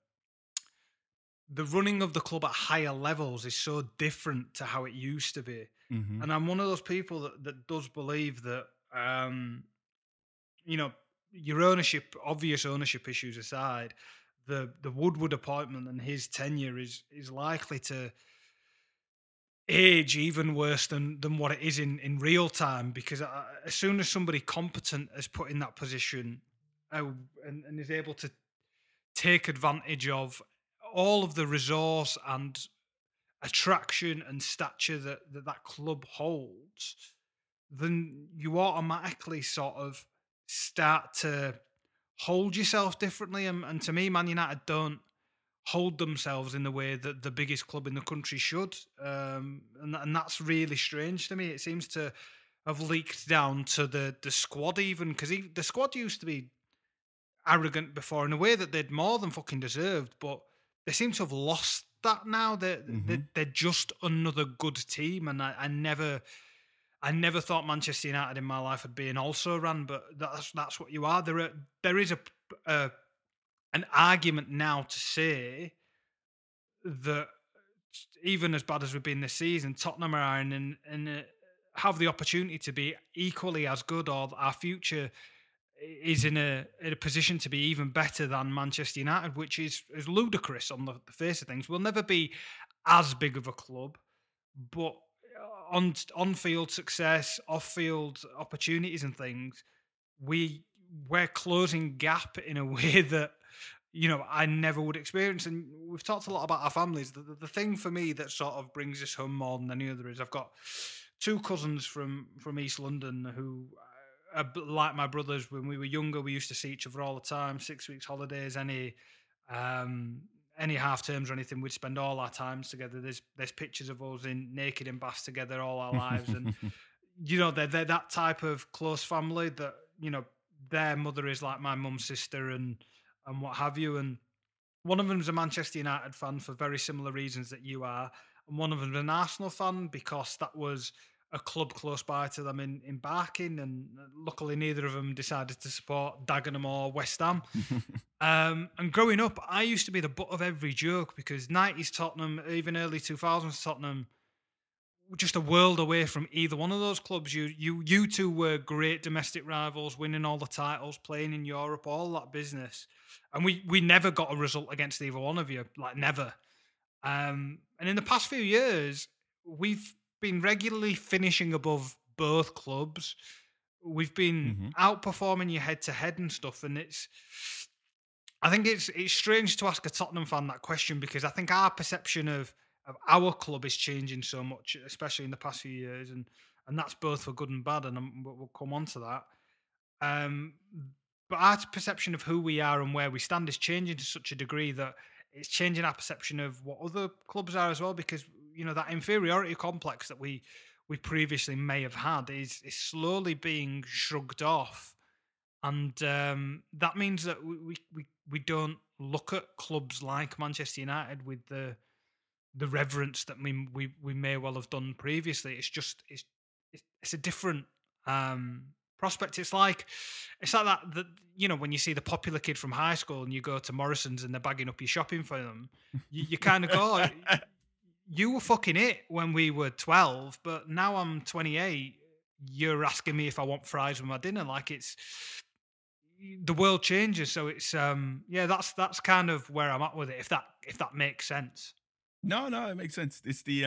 S2: the running of the club at higher levels is so different to how it used to be.
S3: Hmm.
S2: And I'm one of those people that does believe that, you know, your obvious ownership issues aside, the Woodward appointment and his tenure is likely to age even worse than what it is in real time, because as soon as somebody competent is put in that position, and is able to take advantage of all of the resource and attraction and stature that club holds, then you automatically sort of start to hold yourself differently. And to me, Man United don't hold themselves in the way that the biggest club in the country should. And that's really strange to me. It seems to have leaked down to the squad, even because the squad used to be arrogant before in a way that they'd more than fucking deserved, but they seem to have lost that now. They're just another good team, and I never thought Manchester United in my life would be an also ran, but that's what you are. There is an argument now to say that even as bad as we've been this season, Tottenham are have the opportunity to be equally as good, or our future is in a position to be even better than Manchester United, which is ludicrous on the face of things. We'll never be as big of a club, but on field success, off field opportunities and things, we're closing gap in a way that I never would experience. And we've talked a lot about our families. The thing for me that sort of brings us home more than any other is I've got two cousins from East London who are like my brothers. When we were younger, we used to see each other all the time. 6 weeks holidays, any half terms or anything, we'd spend all our times together. There's pictures of us naked in baths together all our lives, and they're that type of close family that their mother is like my mum's sister and what have you. And one of them's a Manchester United fan for very similar reasons that you are, and one of them's an Arsenal fan because that was a club close by to them in Barking, and luckily neither of them decided to support Dagenham or West Ham. And growing up, I used to be the butt of every joke because 90s Tottenham, even early 2000s Tottenham, were just a world away from either one of those clubs. You two were great domestic rivals, winning all the titles, playing in Europe, all that business. And we never got a result against either one of you, like never. And in the past few years, we've been regularly finishing above both clubs. We've been outperforming you head to head and stuff, and I think it's strange to ask a Tottenham fan that question because I think our perception of our club is changing so much, especially in the past few years, and that's both for good and bad, and we'll come on to that. But our perception of who we are and where we stand is changing to such a degree that it's changing our perception of what other clubs are as well, because that inferiority complex that we previously may have had is slowly being shrugged off, and that means that we don't look at clubs like Manchester United with the reverence that we may well have done previously. It's a different prospect. It's like that when you see the popular kid from high school and you go to Morrison's and they're bagging up your shopping for them, you kind of go, you were fucking it when we were 12, but now I'm 28. You're asking me if I want fries with my dinner. Like the world changes. So it's that's kind of where I'm at with it. If that makes sense.
S3: No, it makes sense. It's the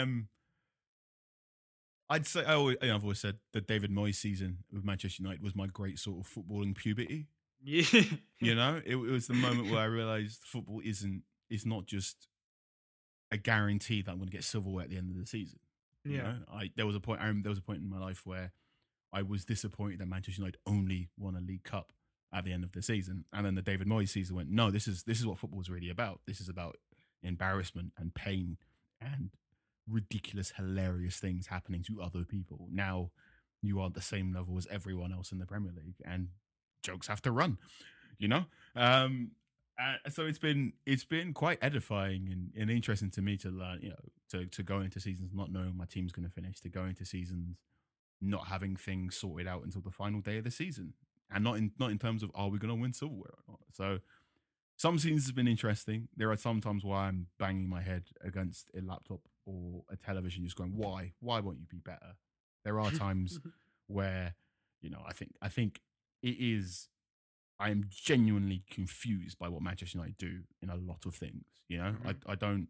S3: I'd say I've always said the David Moyes season with Manchester United was my great sort of footballing puberty.
S2: Yeah,
S3: it was the moment where I realised football is not just a guarantee that I'm going to get silverware at the end of the season.
S2: Yeah,
S3: there was a point in my life where I was disappointed that Manchester United only won a League Cup at the end of the season, and then the David Moyes season went, no, this is what football is really about. This is about embarrassment and pain and ridiculous, hilarious things happening to other people. Now you are at the same level as everyone else in the Premier League, and jokes have to run, you know. So it's been quite edifying and interesting to me to learn, to go into seasons not knowing my team's going to finish, to go into seasons not having things sorted out until the final day of the season, and not in terms of are we going to win silverware or not. So some seasons have been interesting. There are some times where I'm banging my head against a laptop or a television, just going, "Why? Why won't you be better?" There are times where, I think it is. I am genuinely confused by what Manchester United do in a lot of things. I don't.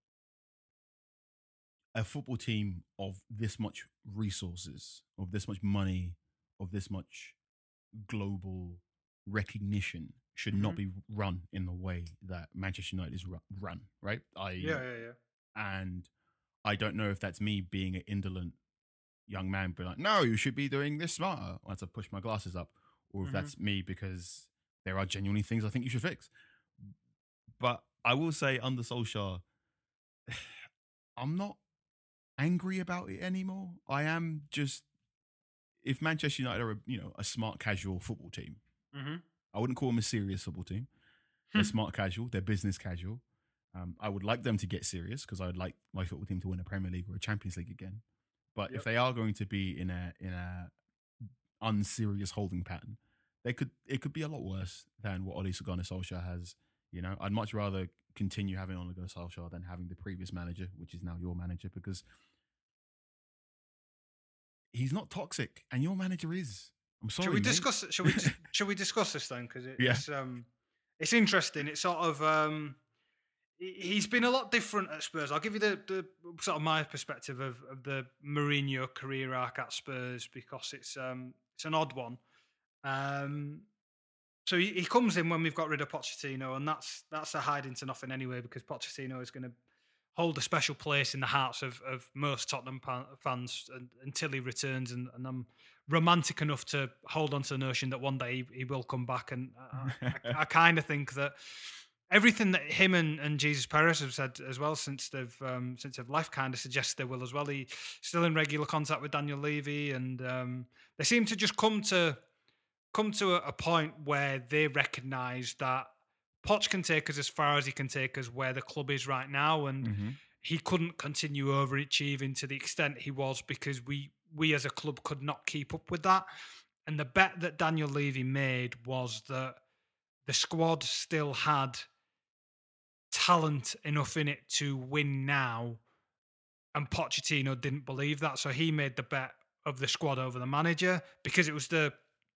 S3: A football team of this much resources, of this much money, of this much global recognition should not be run in the way that Manchester United is run, right?
S2: Yeah.
S3: And I don't know if that's me being an indolent young man, being like, no, you should be doing this smarter. I have to push my glasses up, or if that's me because there are genuinely things I think you should fix. But I will say, under Solskjaer, I'm not angry about it anymore. I am just, if Manchester United are a smart casual football team, I wouldn't call them a serious football team. They're smart casual. They're business casual. I would like them to get serious because I would like my football team to win a Premier League or a Champions League again. But if they are going to be in a unserious holding pattern, it could be a lot worse than what Ole Gunnar Solskjaer has. I'd much rather continue having Ole Gunnar Solskjaer than having the previous manager, which is now your manager, because he's not toxic and your manager is. I'm sorry.
S2: Shall we discuss this then? Because it's interesting. It's sort of he's been a lot different at Spurs. I'll give you the sort of my perspective of the Mourinho career arc at Spurs, because it's an odd one. So he comes in when we've got rid of Pochettino, and that's a hiding to nothing anyway, because Pochettino is going to hold a special place in the hearts of most Tottenham fans until he returns, and I'm romantic enough to hold on to the notion that one day he will come back, and I kind of think that everything that him and Jesus Perez have said as well since they've left kind of suggests they will as well. He's still in regular contact with Daniel Levy, and they seem to just come to a point where they recognise that Poch can take us as far as he can take us where the club is right now, and he couldn't continue overachieving to the extent he was because we as a club could not keep up with that. And the bet that Daniel Levy made was that the squad still had talent enough in it to win now, and Pochettino didn't believe that, so he made the bet of the squad over the manager because it was the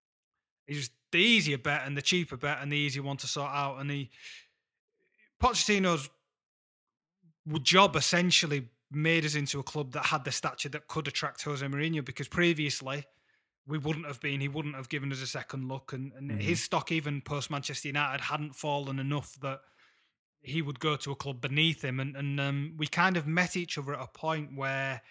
S2: easier bet and the cheaper bet and the easier one to sort out. And Pochettino's job essentially made us into a club that had the stature that could attract Jose Mourinho, because previously he wouldn't have given us a second look, and his stock, even post Manchester United, hadn't fallen enough that he would go to a club beneath him. And we kind of met each other at a point where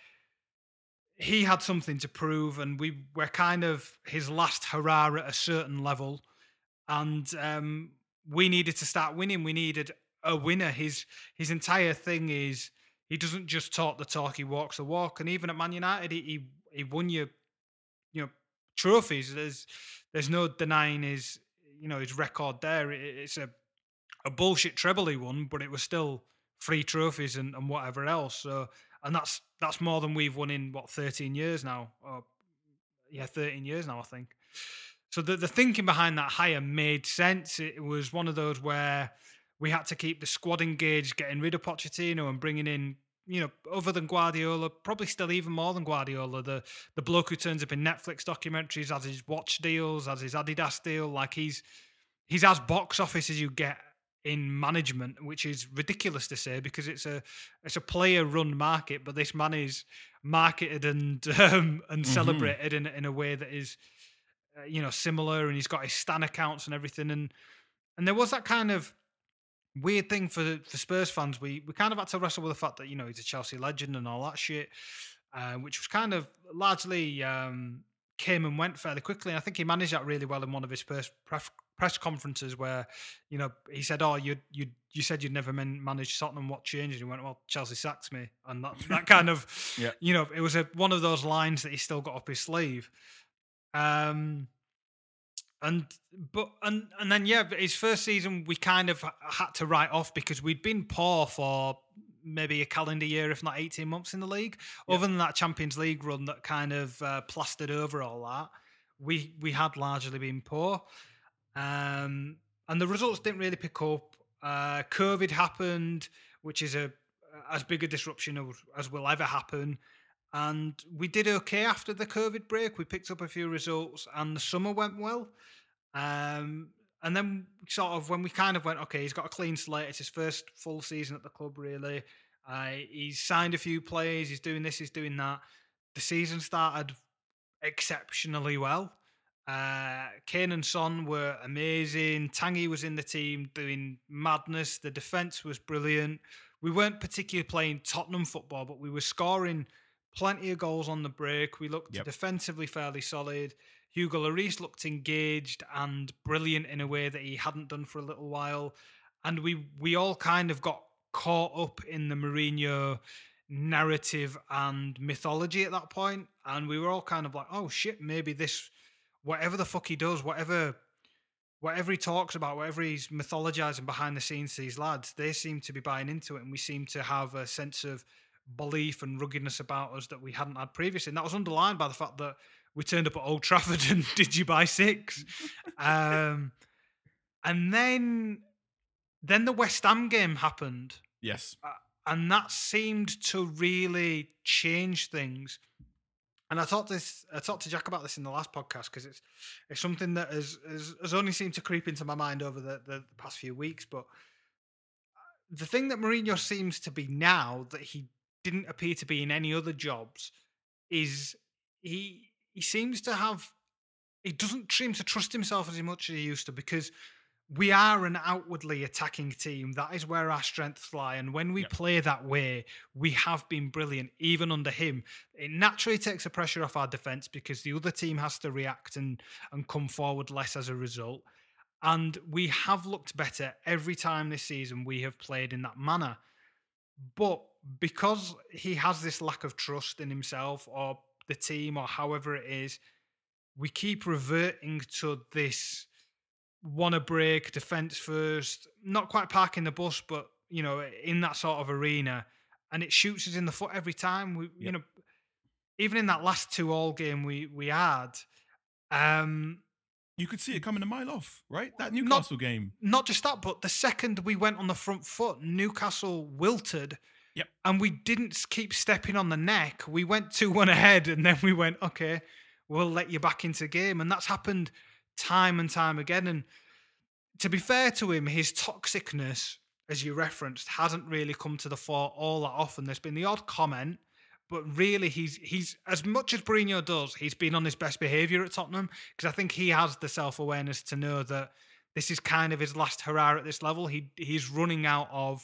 S2: he had something to prove, and we were kind of his last hurrah at a certain level. And we needed to start winning. We needed a winner. His entire thing is he doesn't just talk the talk, he walks the walk. And even at Man United, he won you trophies. There's no denying his record there. It's a bullshit treble he won, but it was still 3 trophies and whatever else. So, and that's more than we've won in 13 years now. 13 years now, I think. So the thinking behind that hire made sense. It was one of those where we had to keep the squad engaged, getting rid of Pochettino and bringing in, other than Guardiola, probably still even more than Guardiola, the bloke who turns up in Netflix documentaries, has his watch deals, has his Adidas deal. Like he's as box office as you get in management, which is ridiculous to say because it's a player run market, but this man is marketed and celebrated in a way that is similar, and he's got his Stan accounts and everything, and there was that kind of weird thing for Spurs fans. We kind of had to wrestle with the fact that he's a Chelsea legend and all that shit, which was kind of largely came and went fairly quickly. And I think he managed that really well in one of his first press conferences where, he said, "Oh, you said you'd never managed Tottenham. What changed?" And he went, "Well, Chelsea sacked me," and that kind of,
S3: Yeah.
S2: it was one of those lines that he still got up his sleeve. And then his first season we kind of had to write off because we'd been poor for maybe a calendar year, if not 18 months in the league.
S3: Yep.
S2: Other than that Champions League run that kind of plastered over all that, we had largely been poor. And the results didn't really pick up. COVID happened, which is as big a disruption as will ever happen. And we did okay after the COVID break. We picked up a few results and the summer went well. And then sort of when we kind of went, okay, he's got a clean slate. It's his first full season at the club, really. He's signed a few players. He's doing this, he's doing that. The season started exceptionally well. Kane and Son were amazing. Tanguy was in the team doing madness. The defence was brilliant. We weren't particularly playing Tottenham football, but we were scoring plenty of goals on the break. We looked defensively fairly solid. Hugo Lloris looked engaged and brilliant in a way that he hadn't done for a little while. And we all kind of got caught up in the Mourinho narrative and mythology at that point. And we were all kind of like, oh shit, maybe this, whatever the fuck he does, whatever he talks about, whatever he's mythologizing behind the scenes to these lads, they seem to be buying into it. And we seem to have a sense of belief and ruggedness about us that we hadn't had previously. And that was underlined by the fact that we turned up at Old Trafford and did you buy 6? And then the West Ham game happened.
S3: Yes.
S2: And that seemed to really change things. And I talked to Jack about this in the last podcast because it's something that has only seemed to creep into my mind over the past few weeks. But the thing that Mourinho seems to be now that he didn't appear to be in any other jobs is he seems to have, he doesn't seem to trust himself as much as he used to, because we are an outwardly attacking team. That is where our strengths lie. And when we play that way, we have been brilliant, even under him. It naturally takes the pressure off our defence because the other team has to react and come forward less as a result. And we have looked better every time this season we have played in that manner. But because he has this lack of trust in himself or the team or however it is, we keep reverting to this want to break, defence first, not quite parking the bus, but, in that sort of arena. And it shoots us in the foot every time. Even in that last 2-2 game we had,
S3: you could see it coming a mile off, right? That Newcastle game.
S2: Not just that, but the second we went on the front foot, Newcastle wilted.
S3: Yep.
S2: And we didn't keep stepping on the neck. We went 2-1 ahead and then we went, okay, we'll let you back into the game. And that's happened time and time again. And to be fair to him, his toxicness, as you referenced, hasn't really come to the fore all that often. There's been the odd comment, but really he's as much as Mourinho does, he's been on his best behaviour at Tottenham, because I think he has the self-awareness to know that this is kind of his last hurrah at this level. He's running out of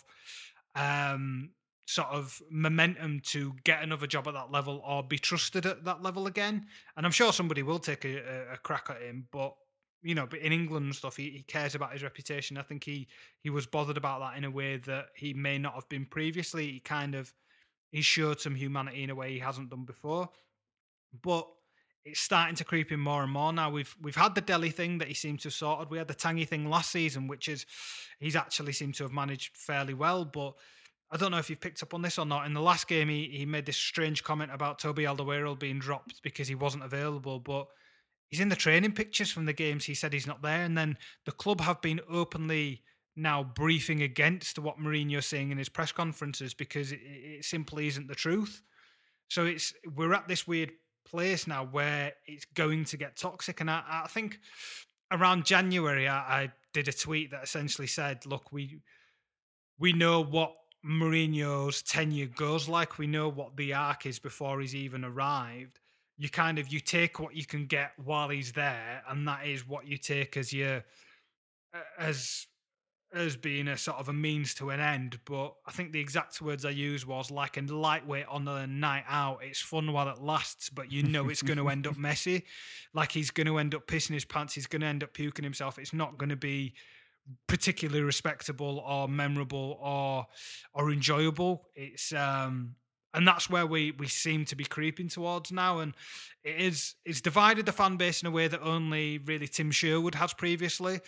S2: sort of momentum to get another job at that level or be trusted at that level again. And I'm sure somebody will take a crack at him, but but in England and stuff, he cares about his reputation. I think he was bothered about that in a way that he may not have been previously. He showed some humanity in a way he hasn't done before. But it's starting to creep in more and more now. We've had the Delhi thing that he seemed to have sorted. We had the Tanguy thing last season, which is he's actually seemed to have managed fairly well. But I don't know if you've picked up on this or not. In the last game, he made this strange comment about Toby Alderweireld being dropped because he wasn't available. But he's in the training pictures from the games. He said he's not there. And then the club have been openly now briefing against what Mourinho's saying in his press conferences because it simply isn't the truth. So we're at this weird place now where it's going to get toxic. And I think around January, I did a tweet that essentially said, look, we know what Mourinho's tenure goes like. We know what the arc is before he's even arrived. You take what you can get while he's there, and that is what you take as as being a sort of a means to an end, but I think the exact words I used was like a lightweight on a night out. It's fun while it lasts, but you know it's going to end up messy. Like he's going to end up pissing his pants. He's going to end up puking himself. It's not going to be particularly respectable or memorable or enjoyable. And that's where we seem to be creeping towards now. And it's divided the fan base in a way that only really Tim Sherwood has previously.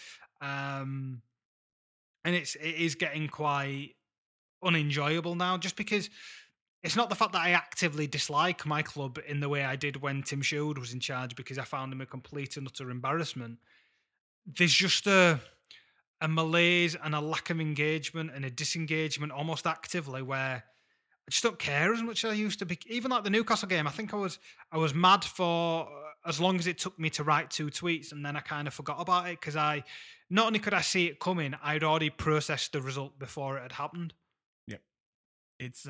S2: And it is getting quite unenjoyable now, just because it's not the fact that I actively dislike my club in the way I did when Tim Sherwood was in charge, because I found him a complete and utter embarrassment. There's just a malaise and a lack of engagement and a disengagement almost actively, where I just don't care as much as I used to be. Even like the Newcastle game, I think I was mad for as long as it took me to write 2 tweets, and then I kind of forgot about it because not only could I see it coming, I'd already processed the result before it had happened.
S3: Yeah, it's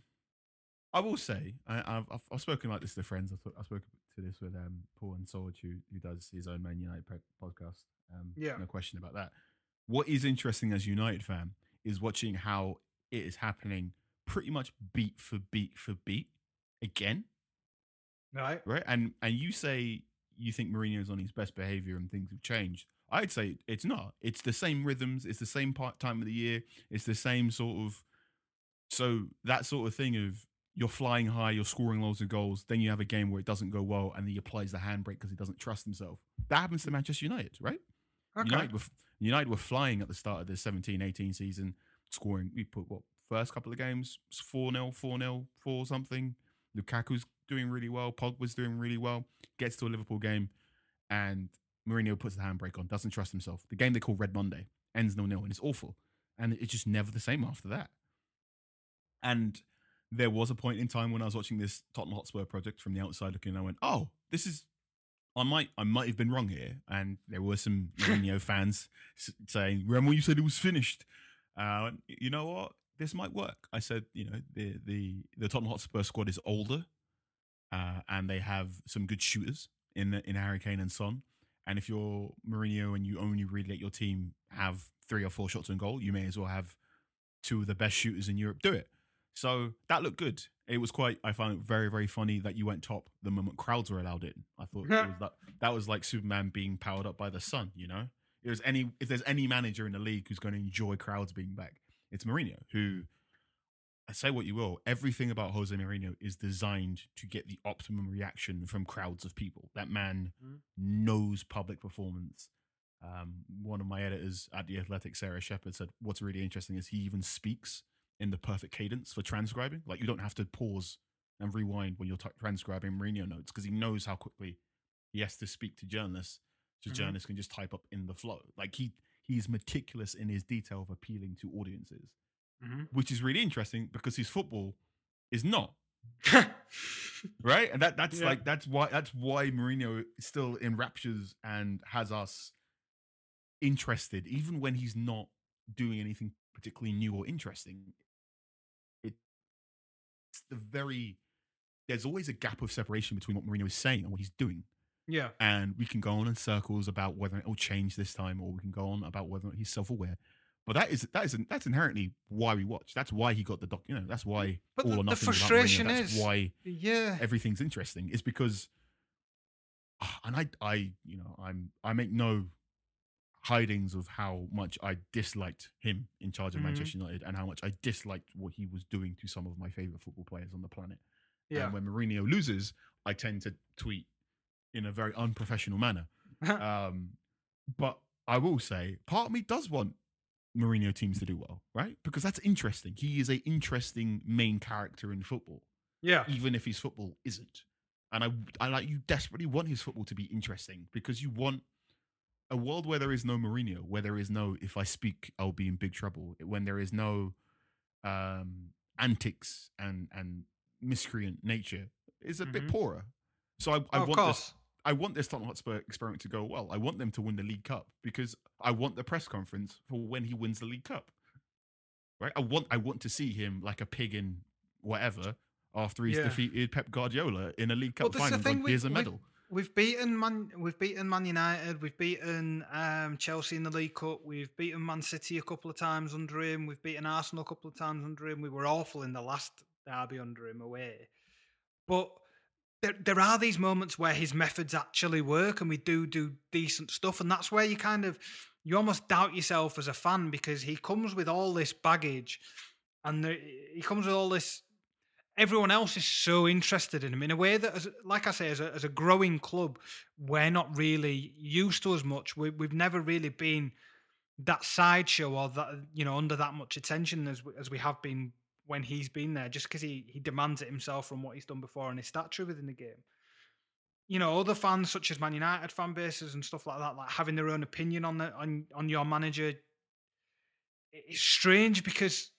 S3: I will say I've spoken like this to friends. I spoke to this with Paul and Sorge, who does his own Man United podcast.
S2: Yeah,
S3: no question about that. What is interesting as a United fan is watching how it is happening pretty much beat for beat for beat again.
S2: Right.
S3: And you say you think Mourinho's on his best behavior and things have changed. I'd say it's not. It's the same rhythms. It's the same time of the year. It's the same so that sort of thing of you're flying high, you're scoring loads of goals, then you have a game where it doesn't go well and he applies the handbrake because he doesn't trust himself. That happens to Manchester United, right?
S2: Okay.
S3: United were flying at the start of the 17-18 season, scoring, we put first couple of games, 4-0, 4-0, 4 something. Lukaku's doing really well. Pogba's doing really well. Gets to a Liverpool game and Mourinho puts the handbrake on, doesn't trust himself. The game they call Red Monday ends 0-0 and it's awful. And it's just never the same after that. And there was a point in time when I was watching this Tottenham Hotspur project from the outside looking, and I went, oh, this is... I might have been wrong here. And there were some Mourinho fans saying, remember when you said it was finished? You know what? This might work. I said, the Tottenham Hotspur squad is older and they have some good shooters in Harry Kane and Son. And if you're Mourinho and you only really let your team have 3 or 4 shots on goal, you may as well have 2 of the best shooters in Europe do it. So that looked good. I found it very, very funny that you went top the moment crowds were allowed in. I thought that was like Superman being powered up by the sun, If there's any manager in the league who's going to enjoy crowds being back, it's Mourinho, who, I say what you will, everything about Jose Mourinho is designed to get the optimum reaction from crowds of people. That man knows public performance. One of my editors at The Athletic, Sarah Shepherd, said what's really interesting is he even speaks in the perfect cadence for transcribing. Like, you don't have to pause and rewind when you're transcribing Mourinho notes because he knows how quickly he has to speak to journalists, so journalists can just type up in the flow. Like, he's meticulous in his detail of appealing to audiences, which is really interesting because his football is not. Right? And that's why Mourinho still enraptures and has us interested, even when he's not doing anything particularly new or interesting. There's always a gap of separation between what Mourinho is saying and what he's doing.
S2: Yeah.
S3: And we can go on in circles about whether it will change this time, or we can go on about whether or not he's self-aware. But that's inherently why we watch. That's why he got the doc. That's why
S2: but
S3: All or Nothing.
S2: The frustration
S3: about Mourinho. That's
S2: is
S3: why everything's interesting. Is because, and I make no hidings of how much I disliked him in charge of Manchester United and how much I disliked what he was doing to some of my favorite football players on the planet. Yeah. And when Mourinho loses, I tend to tweet in a very unprofessional manner. But I will say, part of me does want Mourinho teams to do well, right? Because that's interesting. He is an interesting main character in football.
S2: Yeah.
S3: Even if his football isn't. And you desperately want his football to be interesting because you want a world where there is no Mourinho, where there is no, if I speak, I'll be in big trouble, when there is no antics and miscreant nature, is a bit poorer. So I want this Tottenham Hotspur experiment to go well. I want them to win the League Cup because I want the press conference for when he wins the League Cup. Right? I want to see him like a pig in whatever after he's defeated Pep Guardiola in a League Cup final. Here's a medal.
S2: We've beaten Man United. We've beaten Chelsea in the League Cup. We've beaten Man City a couple of times under him. We've beaten Arsenal a couple of times under him. We were awful in the last derby under him away. But there are these moments where his methods actually work, and we do decent stuff. And that's where you almost doubt yourself as a fan, because he comes with all this baggage, and he comes with all this. Everyone else is so interested in him in a way that, like I say, as a growing club, we're not really used to as much. We've never really been that sideshow, or that, under that much attention as we have been when he's been there, just because he demands it himself from what he's done before and his stature within the game. Other fans such as Man United fan bases and stuff like that, like having their own opinion on your manager. It's strange because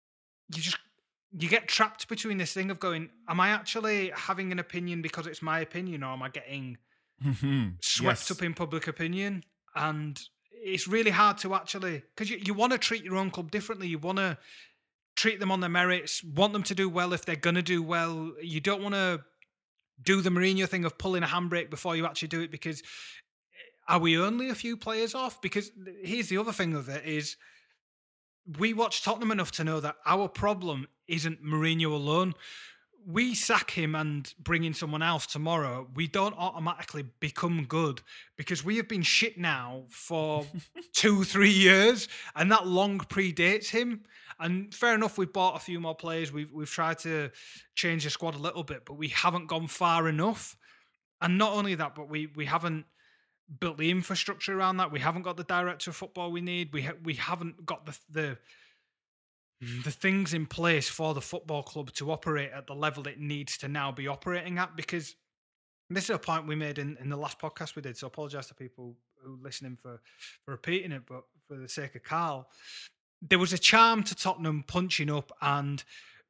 S2: you get trapped between this thing of going, am I actually having an opinion because it's my opinion, or am I getting swept up in public opinion? And it's really hard to actually, because you want to treat your own club differently. You want to treat them on their merits, want them to do well if they're going to do well. You don't want to do the Mourinho thing of pulling a handbrake before you actually do it, because are we only a few players off? Because here's the other thing of it is, we watch Tottenham enough to know that our problem isn't Mourinho alone. We sack him and bring in someone else tomorrow, we don't automatically become good, because we have been shit now for 2-3 years, and that long predates him. And fair enough, we've bought a few more players. We've tried to change the squad a little bit, but we haven't gone far enough. And not only that, but we haven't built the infrastructure around that. We haven't got the director of football we need. We haven't got the things in place for the football club to operate at the level it needs to now be operating at. Because this is a point we made in the last podcast we did, so I apologise to people who are listening for repeating it, but for the sake of Carl, there was a charm to Tottenham punching up and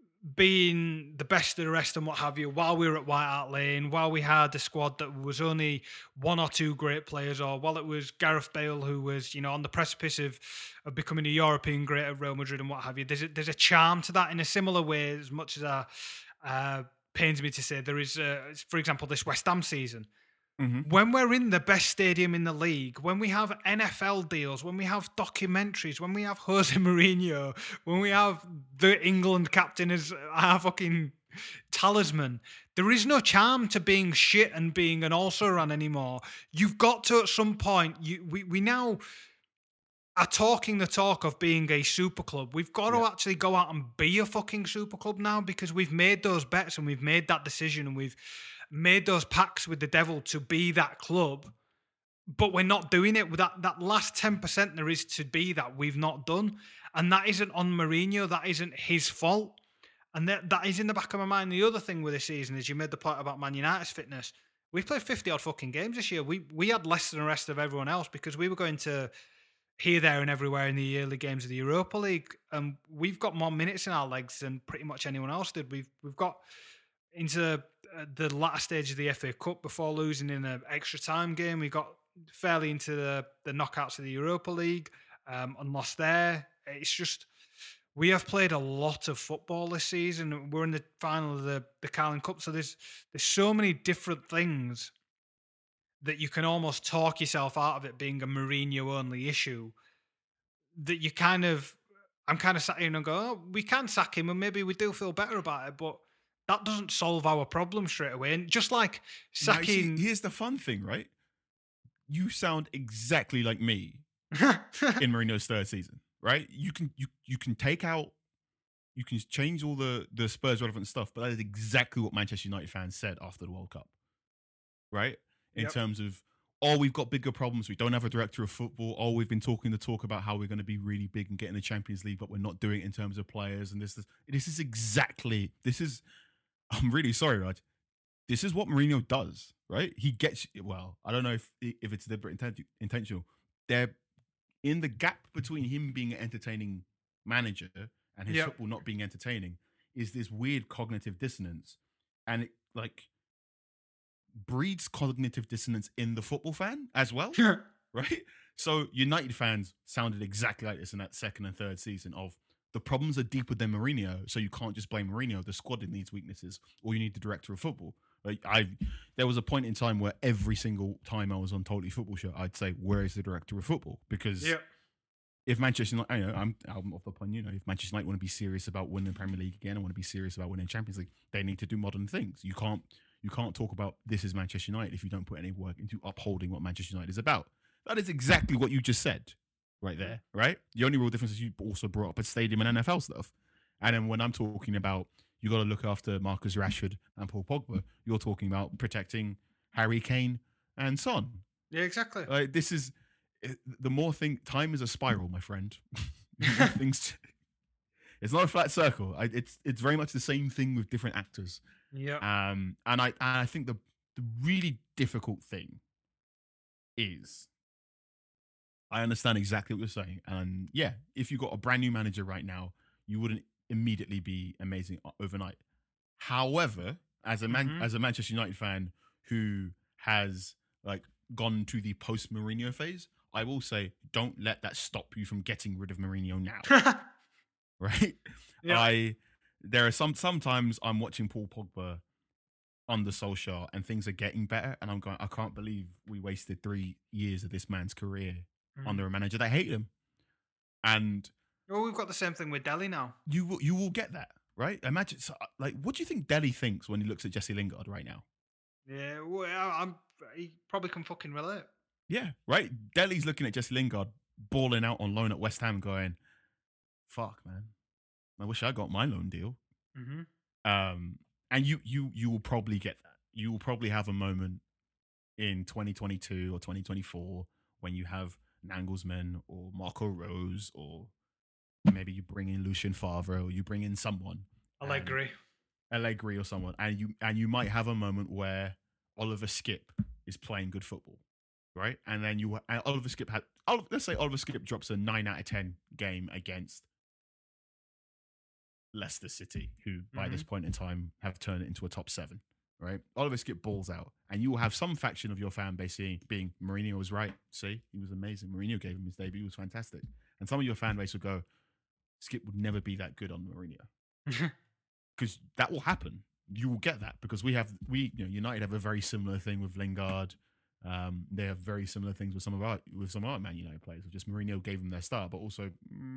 S2: being the best of the rest and what have you, while we were at White Hart Lane, while we had a squad that was only one or two great players, or while it was Gareth Bale who was, on the precipice of becoming a European great at Real Madrid and what have you. There's a charm to that in a similar way, as much as pains me to say there is, for example, this West Ham season. Mm-hmm. When we're in the best stadium in the league, when we have NFL deals, when we have documentaries, when we have Jose Mourinho, when we have the England captain as our fucking talisman, there is no charm to being shit and being an also-ran anymore. You've got to, at some point, we now are talking the talk of being a super club. We've got to actually go out and be a fucking super club now, because we've made those bets and we've made that decision and we've made those pacts with the devil to be that club, but we're not doing it. With that last 10% there is to be that we've not done, and that isn't on Mourinho. That isn't his fault, and that is in the back of my mind. The other thing with this season is, you made the point about Man United's fitness. We've played 50 odd fucking games this year. We had less than the rest of everyone else, because we were going to here, there, and everywhere in the early games of the Europa League, and we've got more minutes in our legs than pretty much anyone else did. We've got into the latter stage of the FA Cup before losing in an extra time game. We got fairly into the knockouts of the Europa League and lost there. It's just, we have played a lot of football this season. We're in the final of the Carling Cup, so there's so many different things that you can almost talk yourself out of it being a Mourinho only issue, that I'm kind of sat here and go, oh, we can sack him and maybe we do feel better about it, but that doesn't solve our problem straight away. And just like sacking...
S3: Now, here's the fun thing, right? You sound exactly like me in Mourinho's third season, right? You can take out, you can change all the Spurs relevant stuff, but that is exactly what Manchester United fans said after the World Cup, right? In terms of, we've got bigger problems. We don't have a director of football. We've been talking the talk about how we're going to be really big and get in the Champions League, but we're not doing it in terms of players. And this is exactly, I'm really sorry, Raj. This is what Mourinho does, right? He gets, I don't know if it's deliberate intentional. They're in the gap between him being an entertaining manager and his football not being entertaining is this weird cognitive dissonance. And it breeds cognitive dissonance in the football fan as well, right? So United fans sounded exactly like this in that second and third season of, the problems are deeper than Mourinho, so you can't just blame Mourinho. The squad needs weaknesses, or you need the director of football. Like there was a point in time where every single time I was on Totally Football Show, I'd say, "Where is the director of football?" Because if Manchester United, I'm off the point, if Manchester United want to be serious about winning the Premier League again, and want to be serious about winning Champions League, they need to do modern things. You can't talk about this is Manchester United if you don't put any work into upholding what Manchester United is about. That is exactly what you just said right there, right? The only real difference is you also brought up a stadium and NFL stuff. And then when I'm talking about you got to look after Marcus Rashford and Paul Pogba, you're talking about protecting Harry Kane and Son.
S2: Yeah, exactly.
S3: This is the more thing. Time is a spiral, my friend. Things. It's not a flat circle. It's very much the same thing with different actors.
S2: Yeah.
S3: And I think the really difficult thing is I understand exactly what you're saying. And yeah, if you got a brand new manager right now, you wouldn't immediately be amazing overnight. However, as a Manchester United fan who has like gone to the post Mourinho phase, I will say don't let that stop you from getting rid of Mourinho now. Right? Yeah. There are sometimes I'm watching Paul Pogba under Solskjaer and things are getting better, and I'm going, I can't believe we wasted 3 years of this man's career under a manager that hated him. And
S2: well, we've got the same thing with Delhi now.
S3: You will get that, right? Imagine, what do you think Delhi thinks when he looks at Jesse Lingard right now?
S2: Yeah, well, he probably can fucking relate.
S3: Yeah, right? Delhi's looking at Jesse Lingard balling out on loan at West Ham going, fuck, man. I wish I got my loan deal. And you will probably get that. You will probably have a moment in 2022 or 2024 when you have Nagelsmann or Marco Rose, or maybe you bring in Lucien Favre, or you bring in someone. Allegri or someone. And you might have a moment where Oliver Skipp is playing good football, right? And then Oliver Skipp let's say Oliver Skipp drops a 9 out of 10 game against Leicester City, who by this point in time have turned it into a top 7, right? Oliver Skipp balls out, and you will have some faction of your fan base being Mourinho was right. See, he was amazing. Mourinho gave him his debut. He was fantastic. And some of your fan base will go, Skipp would never be that good on Mourinho. Because that will happen. You will get that because United have a very similar thing with Lingard. They have very similar things with some of our Man United players. Just Mourinho gave them their start, but also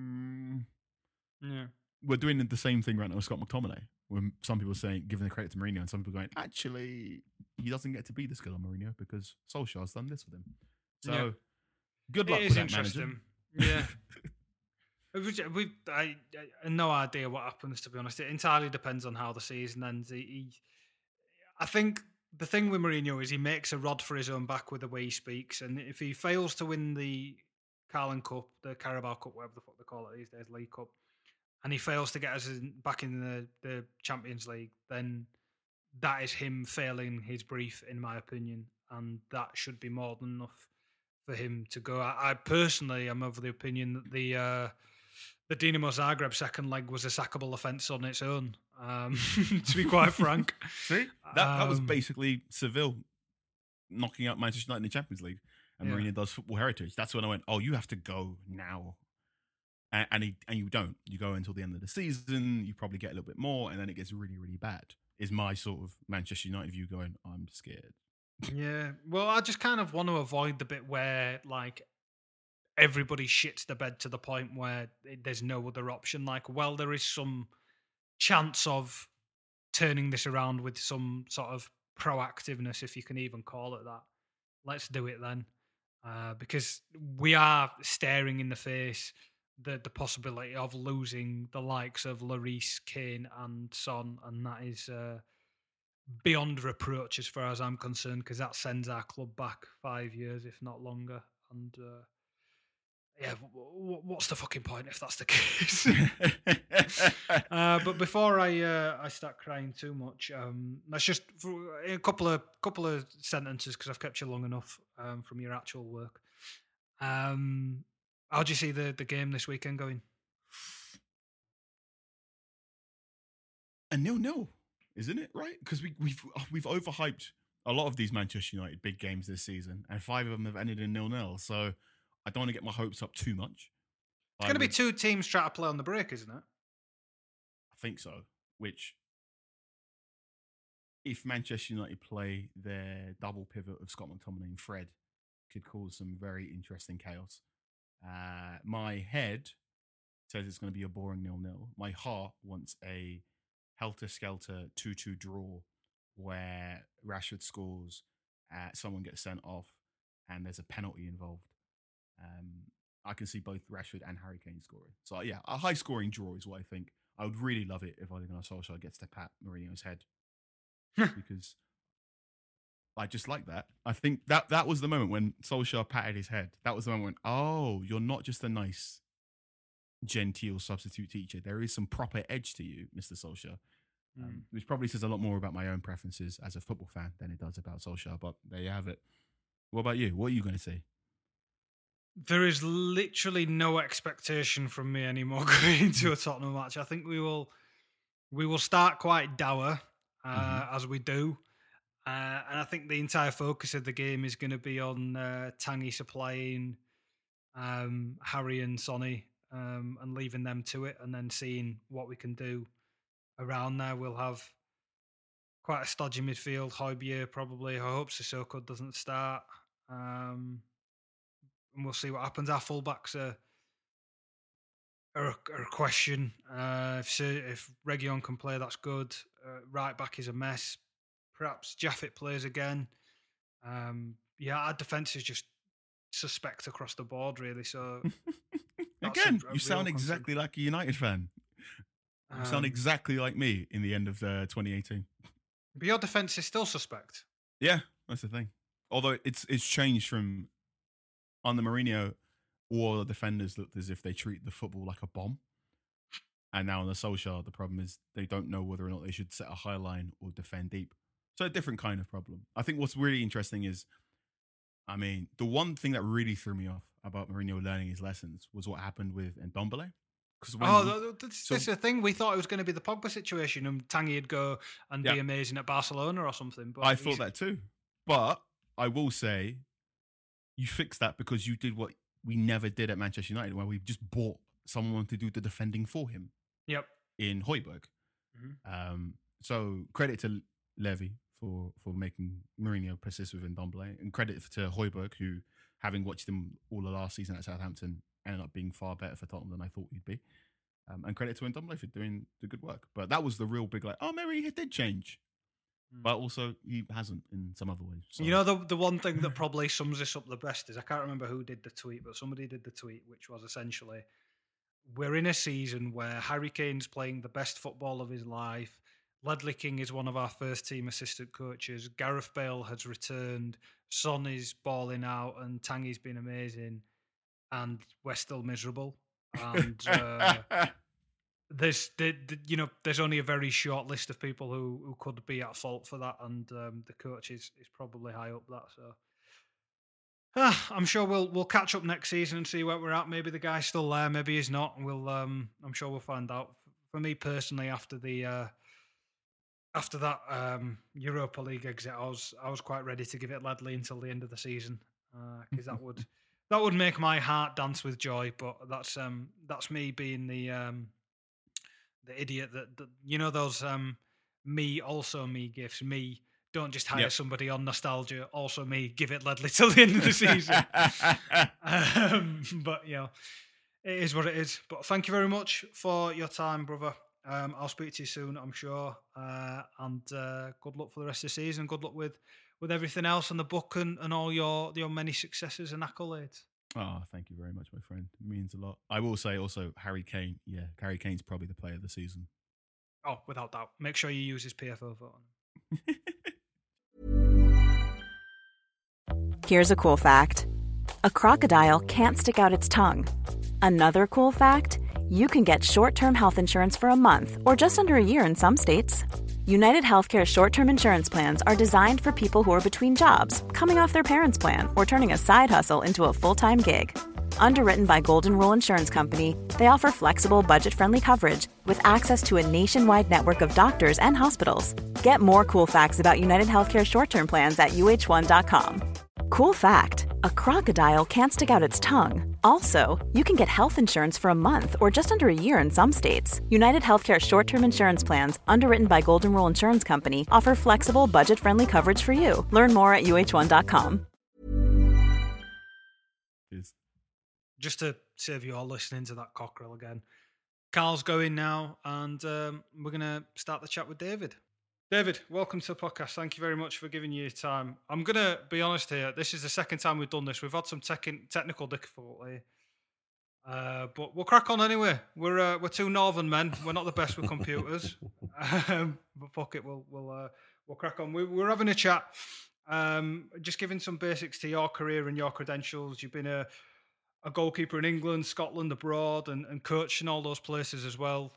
S3: we're doing the same thing right now with Scott McTominay. When some people are saying giving the credit to Mourinho, and some people going, actually, he doesn't get to be this good on Mourinho because Solskjaer's done this with him. So good luck with that manager.
S2: Yeah. I have no idea what happens, to be honest. It entirely depends on how the season ends. I think the thing with Mourinho is he makes a rod for his own back with the way he speaks. And if he fails to win the Carling Cup, the Carabao Cup, whatever the fuck they call it these days, League Cup, and he fails to get us back in the Champions League, then that is him failing his brief, in my opinion. And that should be more than enough for him to go. I personally am of the opinion that the Dinamo Zagreb second leg was a sackable offence on its own, to be quite frank.
S3: See? That was basically Seville knocking out Manchester United in the Champions League, and Mourinho does football heritage. That's when I went, oh, you have to go now. And you don't. You go until the end of the season, you probably get a little bit more, and then it gets really, really bad, is my sort of Manchester United view going, I'm scared.
S2: Yeah. Well, I just kind of want to avoid the bit where, like, everybody shits the bed to the point where there's no other option. Like, well, there is some chance of turning this around with some sort of proactiveness, if you can even call it that. Let's do it then. Because we are staring in the face the possibility of losing the likes of Lloris, Kane and Son, and that is beyond reproach as far as I'm concerned, because that sends our club back 5 years, if not longer. And what's the fucking point if that's the case? But before I start crying too much, let's just a couple of sentences, because I've kept you long enough from your actual work. How do you see the game this weekend going?
S3: A 0-0, isn't it? Right? Because we've overhyped a lot of these Manchester United big games this season, and 5 of them have ended in 0-0. So I don't want to get my hopes up too much.
S2: It's going to be 2 teams trying to play on the break, isn't it?
S3: I think so. Which if Manchester United play their double pivot of Scott McTominay and Fred, could cause some very interesting chaos. My head says it's going to be a boring 0-0. My heart wants a helter-skelter 2-2 draw where Rashford scores, someone gets sent off, and there's a penalty involved. I can see both Rashford and Harry Kane scoring. So yeah, a high-scoring draw is what I think. I would really love it if Ole Gunnar Solskjaer gets to pat Mourinho's head, because I just like that. I think that was the moment when Solskjaer patted his head. That was the moment when, oh, you're not just a nice, genteel substitute teacher. There is some proper edge to you, Mr. Solskjaer. Which probably says a lot more about my own preferences as a football fan than it does about Solskjaer. But there you have it. What about you? What are you going to say?
S2: There is literally no expectation from me anymore going into a Tottenham match. I think we will start quite dour as we do. And I think the entire focus of the game is going to be on Tanguy supplying Harry and Sonny and leaving them to it, and then seeing what we can do around there. We'll have quite a stodgy midfield. Højbjerg probably. I hope Sissoko doesn't start. And we'll see what happens. Our fullbacks are a question. If Reguilon can play, that's good. Right back is a mess. Perhaps Japhet plays again. Our defence is just suspect across the board, really. So
S3: again, you sound exactly like a United fan. You sound exactly like me in the end of 2018.
S2: But your defence is still suspect.
S3: Yeah, that's the thing. Although it's changed from under Mourinho, all the defenders looked as if they treat the football like a bomb. And now on the Solskjaer, the problem is they don't know whether or not they should set a high line or defend deep. So a different kind of problem. I think what's really interesting is, I mean, the one thing that really threw me off about Mourinho learning his lessons was what happened with Ndombele.
S2: This is the thing. We thought it was going to be the Pogba situation and Tanguy would go and be amazing at Barcelona or something. But
S3: I thought that too. But I will say, you fixed that because you did what we never did at Manchester United, where we just bought someone to do the defending for him.
S2: Yep.
S3: In Højbjerg. So credit to Levy for making Mourinho persist with Ndombele, and credit to Højbjerg, who, having watched him all the last season at Southampton, ended up being far better for Tottenham than I thought he'd be. And credit to Ndombele for doing the good work. But that was the real big, maybe he did change. But also, he hasn't in some other ways. So.
S2: You know, the one thing that probably sums this up the best is, I can't remember who did the tweet, but somebody did the tweet, which was essentially, we're in a season where Harry Kane's playing the best football of his life. Ledley King is one of our first team assistant coaches. Gareth Bale has returned. Son is balling out, and Tanguy's been amazing. And we're still miserable. And there's only a very short list of people who could be at fault for that, and the coach is probably high up that. So I'm sure we'll catch up next season and see where we're at. Maybe the guy's still there, maybe he's not. We'll I'm sure we'll find out. For me personally, after that Europa League exit, I was quite ready to give it Ledley until the end of the season, because that would make my heart dance with joy. But that's me being the idiot that those me gifts. Me, don't just hire somebody on nostalgia. Also me, give it Ledley till the end of the season. But it is what it is. But thank you very much for your time, brother. I'll speak to you soon, I'm sure. And good luck for the rest of the season. Good luck with everything else in the book and all your many successes and accolades.
S3: Oh, thank you very much, my friend. It means a lot. I will say also, Harry Kane. Yeah, Harry Kane's probably the player of the season.
S2: Oh, without doubt. Make sure you use his PFO vote.
S1: Here's a cool fact. A crocodile can't stick out its tongue. Another cool fact, you can get short-term health insurance for a month or just under a year in some states. United Healthcare short-term insurance plans are designed for people who are between jobs, coming off their parents' plan, or turning a side hustle into a full-time gig. Underwritten by Golden Rule Insurance Company, they offer flexible, budget-friendly coverage with access to a nationwide network of doctors and hospitals. Get more cool facts about United Healthcare short-term plans at uh1.com. Cool fact, a crocodile can't stick out its tongue. Also, you can get health insurance for a month or just under a year in some states. United Healthcare short-term insurance plans, underwritten by Golden Rule Insurance Company, offer flexible, budget-friendly coverage for you. Learn more at uh1.com.
S2: Just to save you all listening to that cockerel again, Carl's going now, and we're going to start the chat with David. David, welcome to the podcast. Thank you very much for giving you your time. I'm going to be honest here. This is the second time we've done this. We've had some technical difficulty, but we'll crack on anyway. We're two northern men. We're not the best with computers, but fuck it, we'll crack on. We're having a chat, just giving some basics to your career and your credentials. You've been a goalkeeper in England, Scotland, abroad, and coached in all those places as well.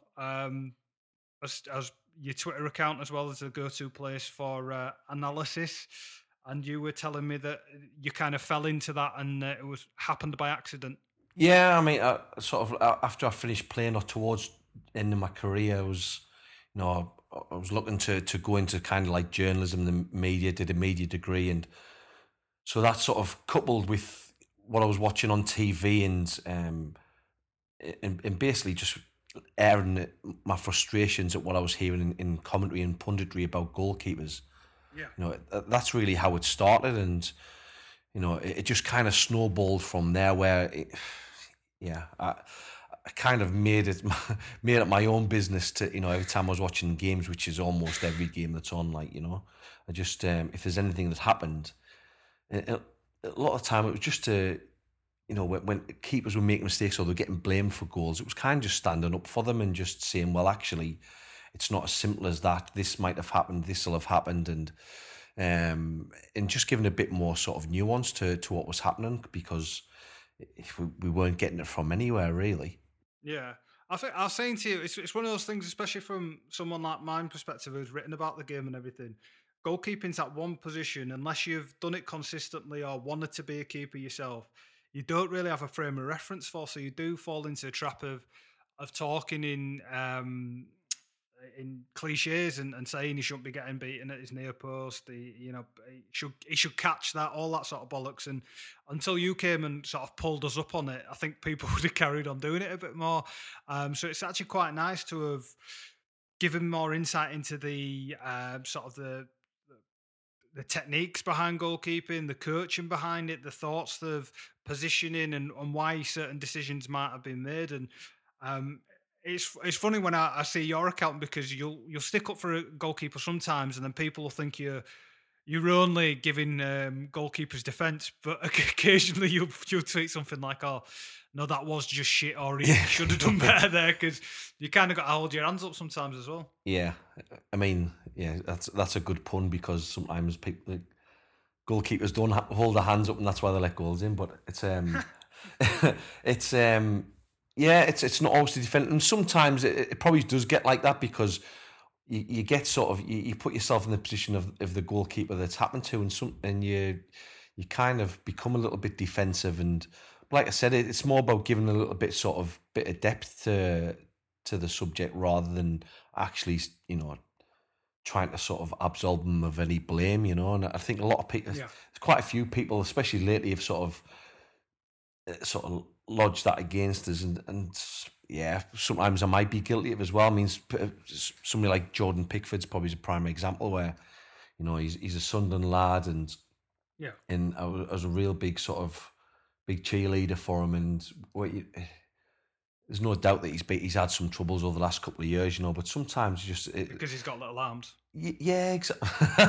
S2: As your Twitter account as well as the go-to place for analysis. And you were telling me that you kind of fell into that and it happened by accident.
S4: Yeah, I mean, after I finished playing or towards the end of my career, I was looking to go into kind of like journalism, the media, did a media degree. And so that sort of coupled with what I was watching on TV and basically just airing my frustrations at what I was hearing in commentary and punditry about goalkeepers. Yeah, that's really how it started, and it just kind of snowballed from there. Where, I kind of made it my own business to every time I was watching games, which is almost every game that's on. I just if there's anything that happened, a lot of the time it was just to. When keepers were making mistakes or they're getting blamed for goals, it was kind of just standing up for them and just saying, well, actually, it's not as simple as that. This might have happened. This will have happened. And just giving a bit more sort of nuance to what was happening, because if we weren't getting it from anywhere, really.
S2: Yeah. I think I was saying to you, it's one of those things, especially from someone like mine perspective who's written about the game and everything. Goalkeeping's that one position, unless you've done it consistently or wanted to be a keeper yourself, you don't really have a frame of reference for, so you do fall into a trap of talking in cliches and saying he shouldn't be getting beaten at his near post. He should catch that, all that sort of bollocks. And until you came and sort of pulled us up on it, I think people would have carried on doing it a bit more. So it's actually quite nice to have given more insight into the sort of the techniques behind goalkeeping, the coaching behind it, the thoughts of positioning and why certain decisions might have been made. And it's funny when I see your account, because you'll stick up for a goalkeeper sometimes, and then people will think you're only giving goalkeepers defence, but occasionally you'll tweet something like, "Oh, no, that was just shit," or "He should have done better there," because you kind of got to hold your hands up sometimes as well.
S4: Yeah, I mean, yeah, that's a good pun, because sometimes people, goalkeepers don't hold their hands up, and that's why they let goals in. But it's it's not always to defend, and sometimes it probably does get like that, because you get sort of you put yourself in the position of the goalkeeper that's happened to, and you kind of become a little bit defensive. And like I said, it's more about giving a little bit of depth to the subject, rather than actually trying to sort of absolve them of any blame. And I think a lot of people, there's quite a few people, especially lately, have sort of lodged that against us, and yeah, sometimes I might be guilty of as well. I mean, somebody like Jordan Pickford's probably a prime example, where he's a Sunderland lad, and I was a real big cheerleader for him, and there's no doubt that he's had some troubles over the last couple of years, but sometimes
S2: because he's got little arms.
S4: Yeah, exactly.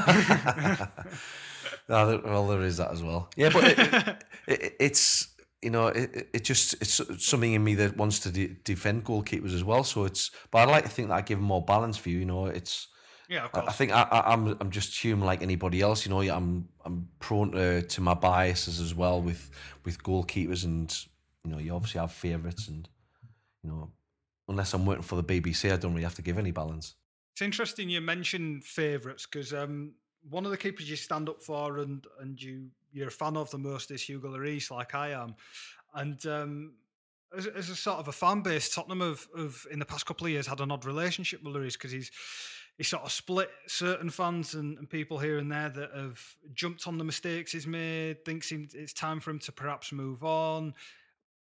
S4: Well, there is that as well. Yeah, but it's it's something in me that wants to defend goalkeepers as well. So but I like to think that I give them more balance for you.
S2: Yeah, of course.
S4: I think I'm just human like anybody else. I'm prone to my biases as well with goalkeepers, and you obviously have favourites, and unless I'm working for the BBC, I don't really have to give any balance.
S2: It's interesting you mention favourites, because one of the keepers you stand up for and you're a fan of the most is Hugo Lloris, like I am. And as a sort of a fan base, Tottenham have in the past couple of years had an odd relationship with Lloris, because he's sort of split certain fans and people here and there that have jumped on the mistakes he's made, thinks it's time for him to perhaps move on.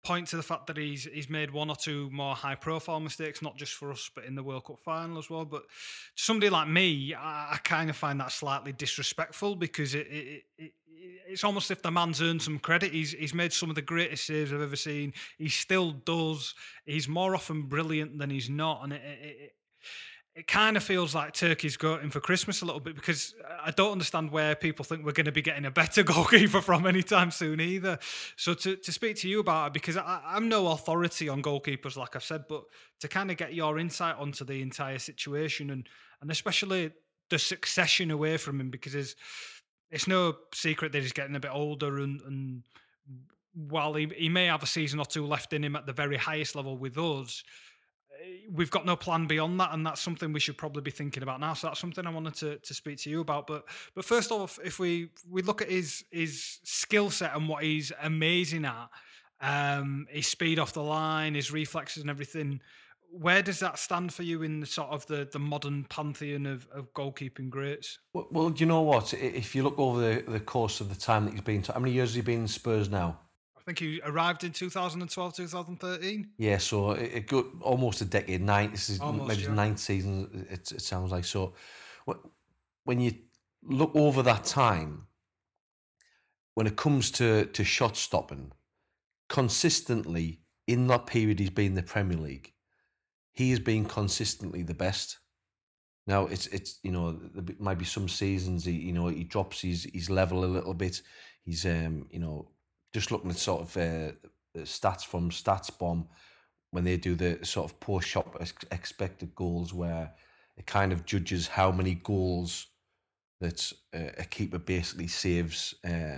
S2: point to the fact that he's made one or two more high profile mistakes, not just for us, but in the World Cup final as well. But somebody like me, I kind of find that slightly disrespectful, because it's almost if the man's earned some credit. He's made some of the greatest saves I've ever seen. He still does. He's more often brilliant than he's not, and it kind of feels like Turkey's goating for Christmas a little bit, because I don't understand where people think we're going to be getting a better goalkeeper from anytime soon either. So to speak to you about it, because I'm no authority on goalkeepers, like I've said, but to kind of get your insight onto the entire situation, and especially the succession away from him, because it's no secret that he's getting a bit older, and while he may have a season or two left in him at the very highest level with us, we've got no plan beyond that, and that's something we should probably be thinking about now. So that's something I wanted to speak to you about. But first off, if we look at his skill set and what he's amazing at, his speed off the line, his reflexes and everything, where does that stand for you in the sort of the modern pantheon of goalkeeping greats?
S4: Well, do you know what? If you look over the course of the time that he's been, how many years has he been in Spurs now?
S2: I think he arrived in 2012, 2013.
S4: Yeah, so it got almost a decade. This is
S2: Almost,
S4: maybe
S2: yeah.
S4: the ninth season. It sounds like. So when you look over that time, when it comes to shot stopping, consistently in that period he's been in the Premier League, he has been consistently the best. Now it's there might be some seasons he drops his level a little bit. He's just looking at sort of the stats from StatsBomb when they do the sort of post-shot expected goals, where it kind of judges how many goals that a keeper basically saves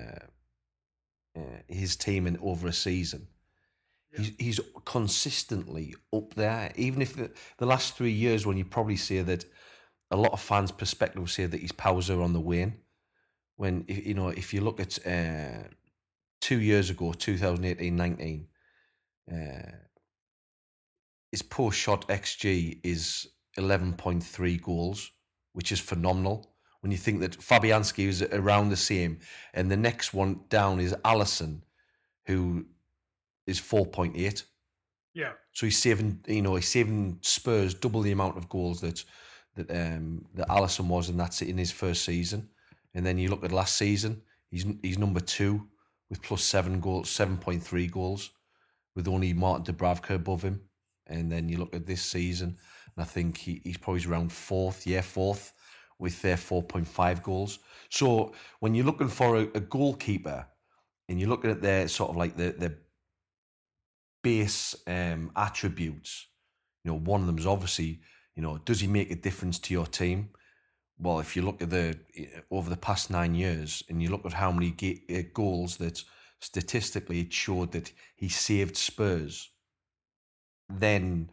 S4: his team in over a season. Yeah. He's consistently up there, even if the last 3 years, when you probably say that a lot of fans' perspective will say that his powers are on the wane. When if you look at 2 years ago, 2018-19, his post-shot XG is 11.3 goals, which is phenomenal. When you think that Fabianski is around the same, and the next one down is Alisson, who is 4.8.
S2: Yeah.
S4: So he's saving Spurs double the amount of goals that Alisson was, and that's in his first season. And then you look at last season, he's number 2 with plus 7 goals, 7.3 goals, with only Martin Dubravka above him. And then you look at this season, and I think he's probably around fourth with their 4.5 goals. So when you're looking for a goalkeeper, and you're looking at their sort of like the base attributes, one of them is obviously, does he make a difference to your team? Well, if you look at over the past 9 years, and you look at how many goals that statistically it showed that he saved Spurs, then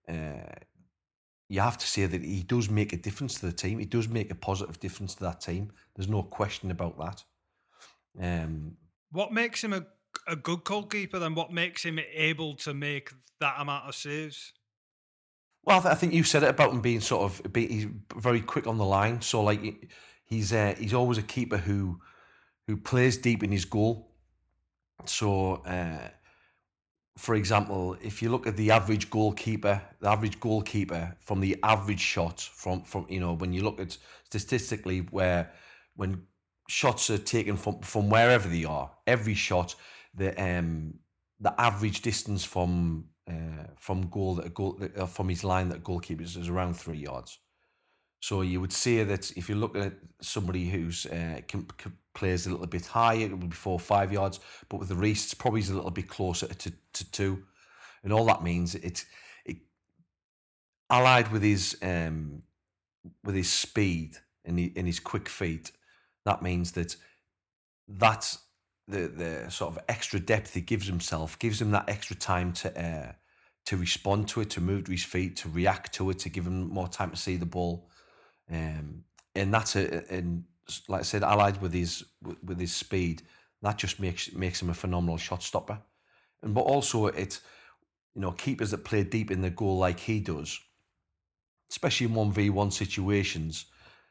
S4: you have to say that he does make a difference to the team. He does make a positive difference to that team. There's no question about that.
S2: What makes him a good goalkeeper, then? What makes him able to make that amount of saves?
S4: Well, I think you said it about him being he's very quick on the line. So like he's always a keeper who plays deep in his goal. So for example, if you look at the average goalkeeper from the average shot from when you look at statistically when shots are taken from wherever they are, every shot, the average distance from goal from his line that goalkeepers is around 3 yards. So you would say that if you look at somebody who's plays a little bit higher, it would be 4 or 5 yards, but with the Reece, it's probably a little bit closer to 2, and all that means it allied with his speed and his quick feet. That means that the sort of extra depth he gives himself gives him that extra time to respond to it, to move to his feet, to react to it, to give him more time to see the ball, and that's and like I said, allied with his speed, that just makes him a phenomenal shot stopper. But also it's keepers that play deep in the goal like he does, especially in 1v1 situations,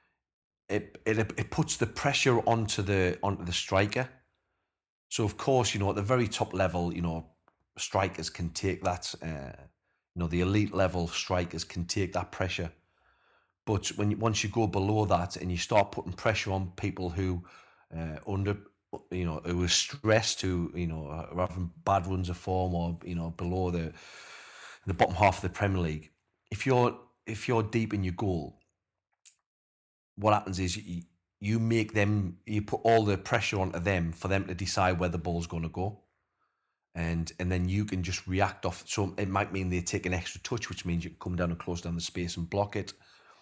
S4: it puts the pressure onto the striker. So of course, at the very top level, strikers can take that. The elite level strikers can take that pressure. But once you go below that and you start putting pressure on people who who are stressed, who are having bad runs of form, or below the bottom half of the Premier League, if you're deep in your goal, what happens is you put all the pressure onto them for them to decide where the ball's going to go. And then you can just react off. So it might mean they take an extra touch, which means you can come down and close down the space and block it.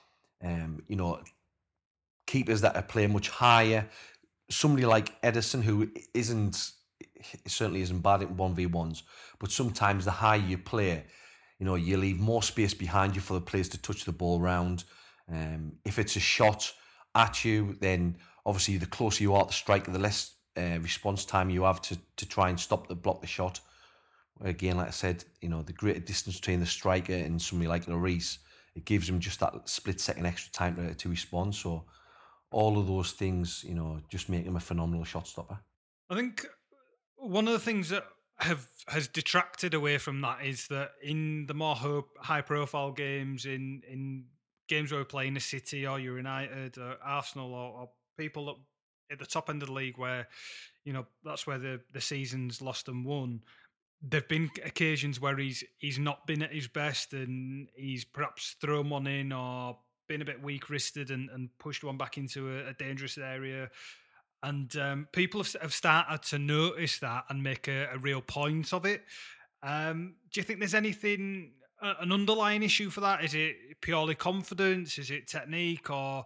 S4: Keepers that are playing much higher. Somebody like Ederson, who certainly isn't bad at 1v1s, but sometimes the higher you play, you leave more space behind you for the players to touch the ball round. If it's a shot at you, then obviously the closer you are to the striker, the less response time you have to try and block the shot. Again, like I said, the greater distance between the striker and somebody like Lloris, it gives him just that split second extra time to respond. So all of those things, just make him a phenomenal shot stopper.
S2: I think one of the things that has detracted away from that is that in the more high profile games, in games where we're playing a City or United or Arsenal or people at the top end of the league where, that's where the season's lost and won, there've been occasions where he's not been at his best and he's perhaps thrown one in or been a bit weak-wristed and pushed one back into a dangerous area. And people have started to notice that and make a real point of it. Do you think there's anything, an underlying issue for that? Is it purely confidence? Is it technique? Or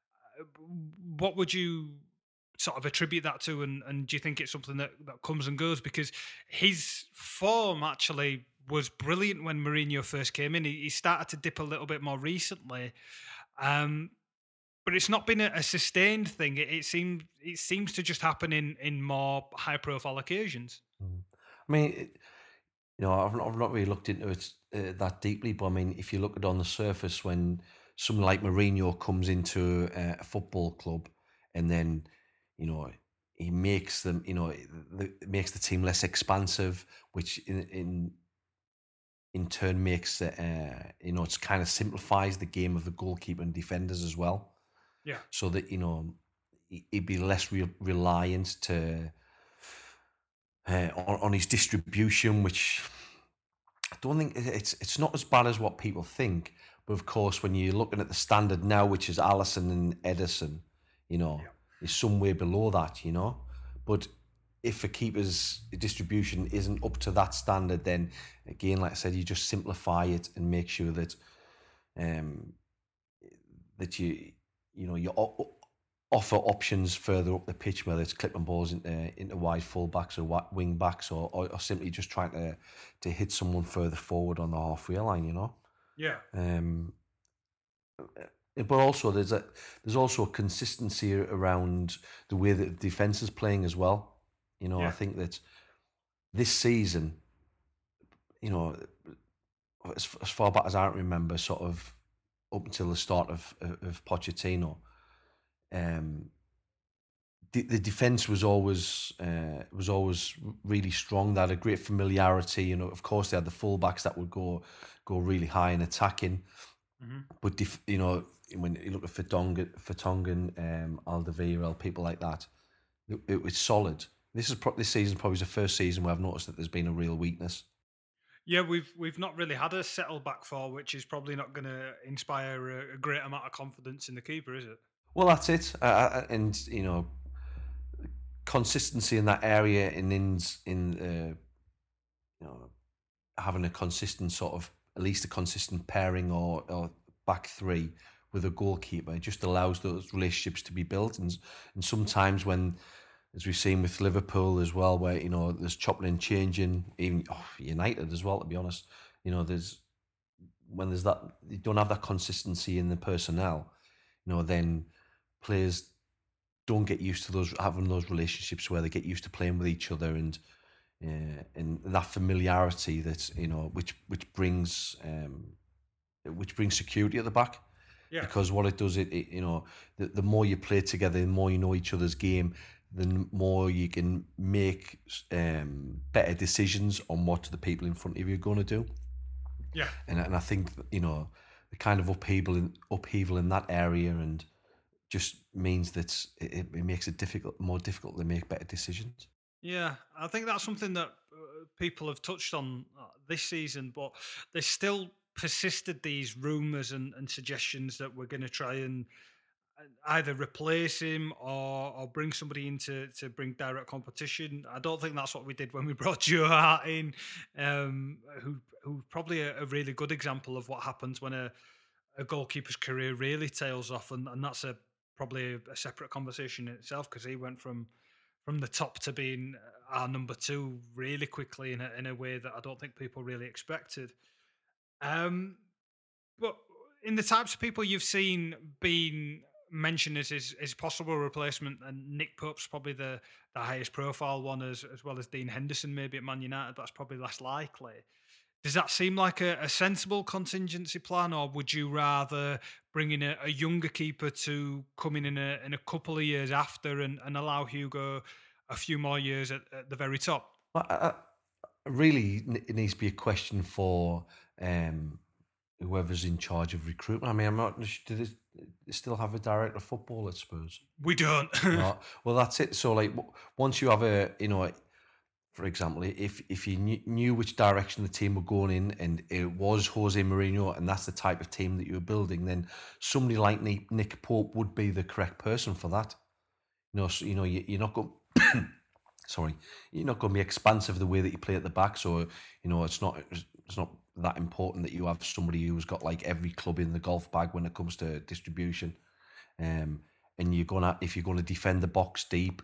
S2: what would you sort of attribute that to? And do you think it's something that comes and goes? Because his form actually was brilliant when Mourinho first came in. He started to dip a little bit more recently. But it's not been a sustained thing. It seems to just happen in more high profile occasions.
S4: I mean, I've not really looked into it that deeply, but I mean, if you look at it on the surface, when someone like Mourinho comes into a football club and then, he makes them, makes the team less expansive, which in turn makes it's kind of simplifies the game of the goalkeeper and defenders as well.
S2: Yeah.
S4: So that he'd be less reliant on his distribution, which I don't think it's not as bad as what people think. But of course, when you're looking at the standard now, which is Alisson and Ederson, is somewhere below that, But if a keeper's distribution isn't up to that standard, then again, like I said, you just simplify it and make sure that that you offer options further up the pitch, whether it's clipping balls into wide full-backs or wing backs, or simply just trying to hit someone further forward on the halfway line,
S2: Yeah.
S4: But also there's also a consistency around the way that the defence is playing as well. I think that this season, as far back as I remember, sort of up until the start of Pochettino, the defence was always really strong. They had a great familiarity. Of course, they had the fullbacks that would go really high in attacking. Mm-hmm. But when you look at Vertonghen, Alderweireld, people like that, it was solid. This season probably the first season where I've noticed that there's been a real weakness.
S2: Yeah, we've not really had a settled back four, which is probably not going to inspire a great amount of confidence in the keeper, is it?
S4: Well, that's it, and consistency in that area, and in having a consistent sort of, at least a consistent pairing or back three with a goalkeeper, it just allows those relationships to be built, and sometimes when, as we've seen with Liverpool as well, where there's chopping and changing, even United as well, to be honest, there's that, you don't have that consistency in the personnel, then players don't get used to having those relationships where they get used to playing with each other, and that familiarity that which brings security at the back. Yeah. Because what it does, the more you play together, the more you know each other's game, the more you can make better decisions on what the people in front of you are going to do.
S2: Yeah.
S4: And I think, the kind of upheaval in that area and just means that it makes it more difficult to make better decisions.
S2: Yeah, I think that's something that people have touched on this season, but there's still persisted these rumours and suggestions that we're going to try and either replace him or bring somebody in to bring direct competition. I don't think that's what we did when we brought Joe Hart in, who probably a really good example of what happens when a goalkeeper's career really tails off, and that's probably a separate conversation in itself, because he went from the top to being our number two really quickly in a way that I don't think people really expected. But in the types of people you've seen being mentioned as his possible replacement, and Nick Pope's probably the highest profile one, as well as Dean Henderson maybe at Man United, but that's probably less likely. Does that seem like a sensible contingency plan, or would you rather bring in a younger keeper to come in a couple of years after and allow Hugo a few more years at the very top?
S4: Well, really, it needs to be a question for whoever's in charge of recruitment. I mean, I'm not. Do they still have a director of football at Spurs?
S2: We don't.
S4: No. Well, that's it. So, like, once you have for example, if you knew which direction the team were going in, and it was Jose Mourinho, and that's the type of team that you were building, then somebody like Nick Pope would be the correct person for that. So, you're not going. Sorry, you're not going to be expansive the way that you play at the back. So, it's not that important that you have somebody who's got like every club in the golf bag when it comes to distribution. And if you're going to defend the box deep,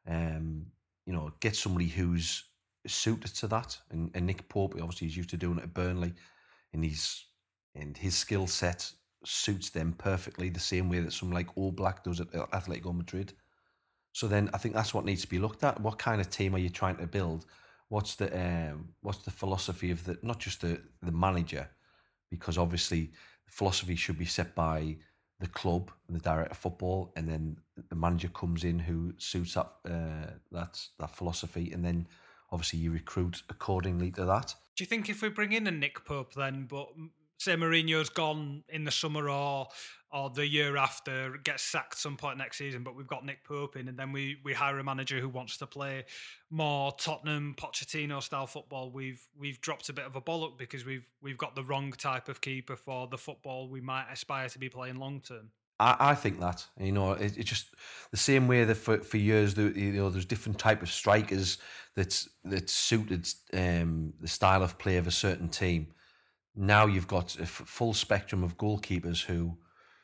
S4: get somebody who's suited to that. And Nick Pope, obviously, is used to doing it at Burnley, and his skill set suits them perfectly, the same way that someone like Oblak does at Atletico Madrid. So then I think that's what needs to be looked at. What kind of team are you trying to build? What's the philosophy of not just the manager, because obviously the philosophy should be set by the club and the director of football, and then the manager comes in who suits that philosophy, and then obviously you recruit accordingly to that.
S2: Do you think if we bring in a Nick Pope then, but say Mourinho's gone in the summer or the year after, gets sacked some point next season, but we've got Nick Pope in, and then we hire a manager who wants to play more Tottenham, Pochettino style football, we've dropped a bit of a bollock because we've got the wrong type of keeper for the football we might aspire to be playing long term?
S4: I think that, it's just the same way that for years, there's different type of strikers that suited the style of play of a certain team. Now you've got a full spectrum of goalkeepers who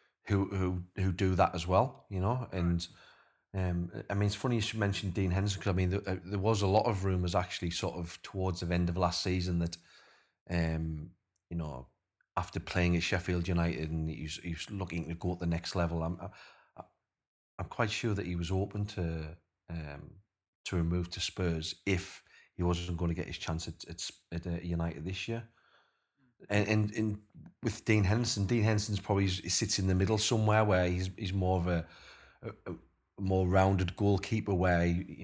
S4: do that as well, and I mean, it's funny you should mention Dean Henderson, because I mean there was a lot of rumours actually sort of towards the end of last season that after playing at Sheffield United, and he was looking to go at the next level. I'm quite sure that he was open to a move to Spurs if he wasn't going to get his chance at United this year. And with Dean Henderson's probably sits in the middle somewhere, where he's more of a more rounded goalkeeper, where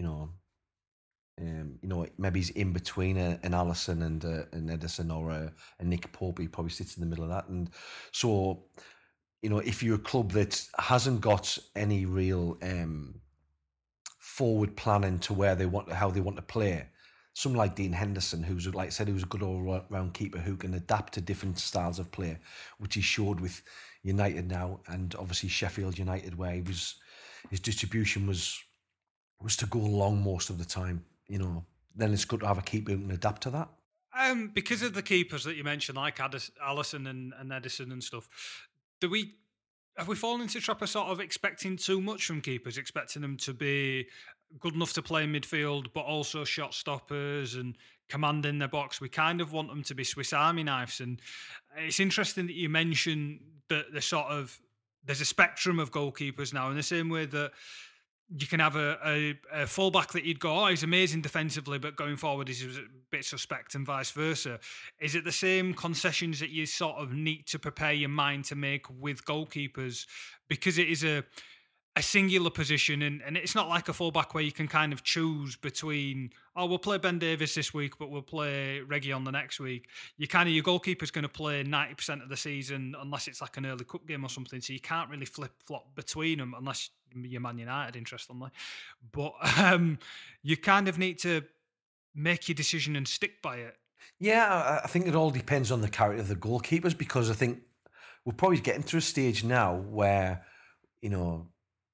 S4: maybe he's in between an Alisson and an Ederson or a Nick Pope. He probably sits in the middle of that. And so, if you're a club that hasn't got any real forward planning to how they want to play, someone like Dean Henderson, who's, like I said, who's a good all-round keeper who can adapt to different styles of play, which he showed with United now, and obviously Sheffield United, where his distribution was to go long most of the time. Then it's good to have a keeper who can adapt to that.
S2: Because of the keepers that you mentioned, like Alisson and Ederson and stuff, have we fallen into the trap of sort of expecting too much from keepers, expecting them to be good enough to play in midfield, but also shot stoppers and commanding their box? We kind of want them to be Swiss Army knives. And it's interesting that you mention that there's a spectrum of goalkeepers now, in the same way that you can have a fullback that you'd go, he's amazing defensively, but going forward he's a bit suspect, and vice versa. Is it the same concessions that you sort of need to prepare your mind to make with goalkeepers? Because it is a singular position, and it's not like a fullback where you can kind of choose between, oh, we'll play Ben Davies this week, but we'll play Reggie on the next week. Your goalkeeper's going to play 90% of the season unless it's like an early cup game or something. So you can't really flip flop between them unless you're Man United, interestingly. But you kind of need to make your decision and stick by it.
S4: Yeah, I think it all depends on the character of the goalkeepers, because I think we're probably getting to a stage now where, you know,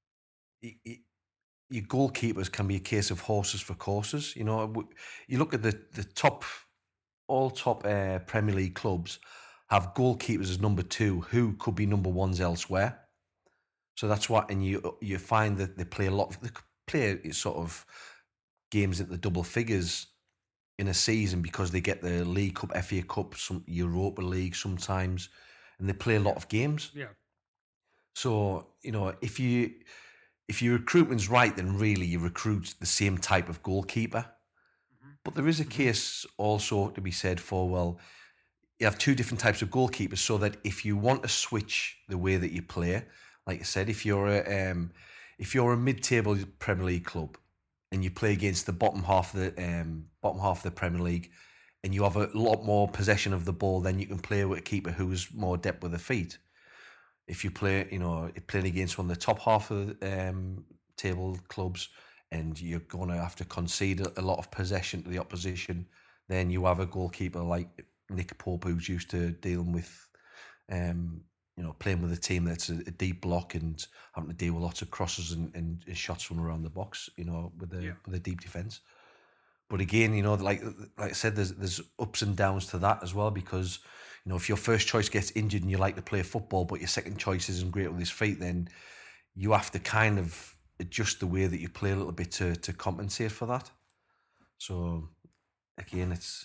S4: your goalkeepers can be a case of horses for courses. You know, you look at the top, all top Premier League clubs have goalkeepers as number 2 who could be number 1s elsewhere. So that's what, and you find that they play sort of games at the double figures in a season because they get the League Cup, FA Cup, some Europa League sometimes, and they play a lot of games.
S2: Yeah.
S4: So, you know, if your recruitment's right, then really you recruit the same type of goalkeeper. But there is a case also to be said for, well, you have 2 different types of goalkeepers, so that if you want to switch the way that you play, like I said, if you're a mid-table Premier League club and you play against the bottom half of the Premier League, and you have a lot more possession of the ball, then you can play with a keeper who's more adept with the feet. If you play, playing against one of the top half of the table clubs, and you're going to have to concede a lot of possession to the opposition, then you have a goalkeeper like Nick Pope, who's used to dealing with, playing with a team that's a deep block and having to deal with lots of crosses and shots from around the box, with a deep defence. But again, like I said, there's ups and downs to that as well, because, if your first choice gets injured and you like to play football, but your second choice isn't great with his feet, then you have to kind of adjust the way that you play a little bit to compensate for that. So again, it's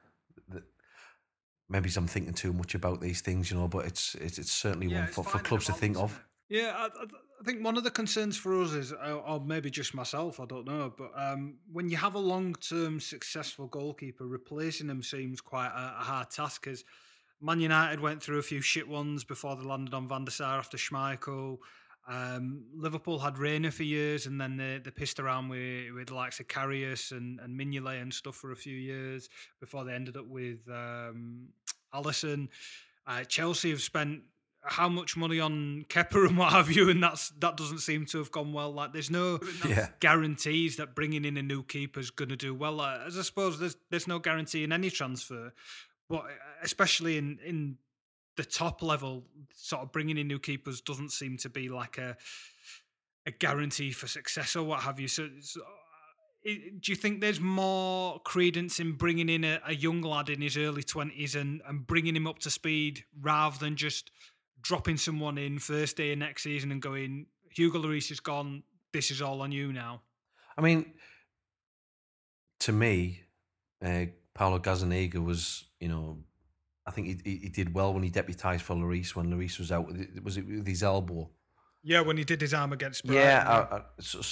S4: maybe I'm thinking too much about these things, but it's certainly one for clubs to think of.
S2: Yeah, I think one of the concerns for us is, or maybe just myself, I don't know, but when you have a long-term successful goalkeeper, replacing them seems quite a hard task, because Man United went through a few shit ones before they landed on Van der Sar after Schmeichel. Liverpool had Reina for years, and then they pissed around with the likes of Karius and Mignolet and stuff for a few years before they ended up with Alisson. Chelsea have spent how much money on Kepa and what have you, and that doesn't seem to have gone well. Like, there's no guarantees that bringing in a new keeper is going to do well. As I suppose there's no guarantee in any transfer, but especially in the top level, sort of bringing in new keepers doesn't seem to be like a guarantee for success or what have you. So do you think there's more credence in bringing in a young lad in his early 20s and bringing him up to speed, rather than just dropping someone in first day of next season and going, Hugo Lloris is gone, this is all on you now?
S4: I mean, to me, Paulo Gazzaniga was, I think he did well when he deputised for Lloris when Lloris was out. Was it with his elbow?
S2: Yeah, when he did his arm against Brighton.
S4: Yeah,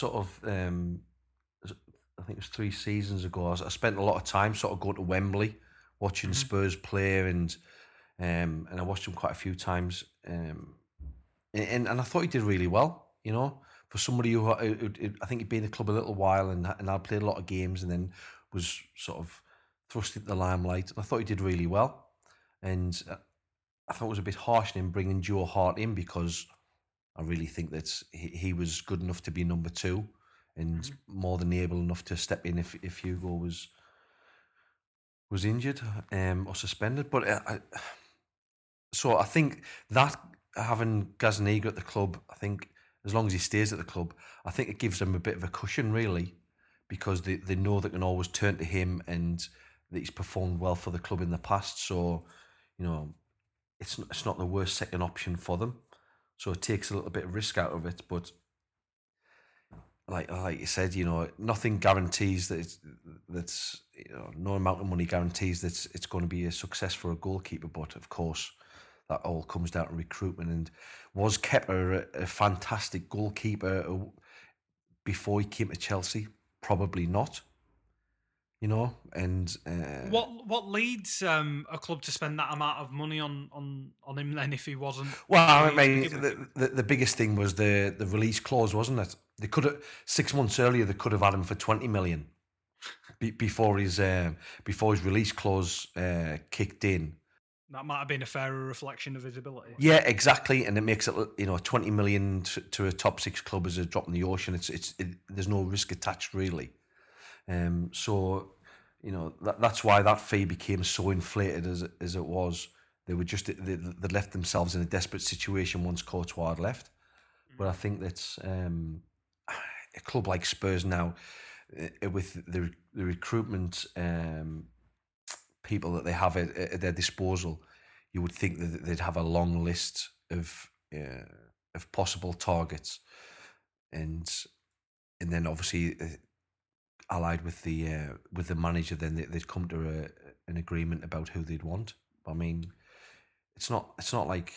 S4: I think it was 3 seasons ago. I spent a lot of time sort of going to Wembley, watching Spurs play, and I watched him quite a few times. And I thought he did really well, for somebody who I think he'd been in the club a little while and I'd played a lot of games and then was sort of thrust into the limelight. And I thought he did really well. And I thought it was a bit harsh in him bringing Joe Hart in, because I really think that he was good enough to be number 2 and more than able enough to step in if Hugo was injured or suspended. But so I think that having Gazzaniga at the club, I think as long as he stays at the club, I think it gives them a bit of a cushion, really, because they know they can always turn to him and that he's performed well for the club in the past. So, it's not the worst second option for them. So it takes a little bit of risk out of it. But like you said, nothing guarantees that's no amount of money guarantees that it's going to be a success for a goalkeeper. But of course, that all comes down to recruitment. And was Kepa a fantastic goalkeeper before he came to Chelsea? Probably not. you know. And
S2: What leads a club to spend that amount of money on him then if he wasn't?
S4: well, I
S2: free to
S4: mean,
S2: begin with?
S4: the biggest thing was the release clause, wasn't it? They could have 6 months earlier. They could have had him for 20 million before his release clause kicked in.
S2: That might have been a fairer reflection of his ability.
S4: Yeah, exactly, and it makes it, 20 million to a top six club is a drop in the ocean. There's no risk attached really. So, that's why that fee became so inflated as it was. They were just they left themselves in a desperate situation once Courtois had left. But I think that's a club like Spurs now, with the recruitment people that they have at their disposal, you would think that they'd have a long list of possible targets, and then obviously allied with the manager, then they'd come to an agreement about who they'd want. I mean, it's not like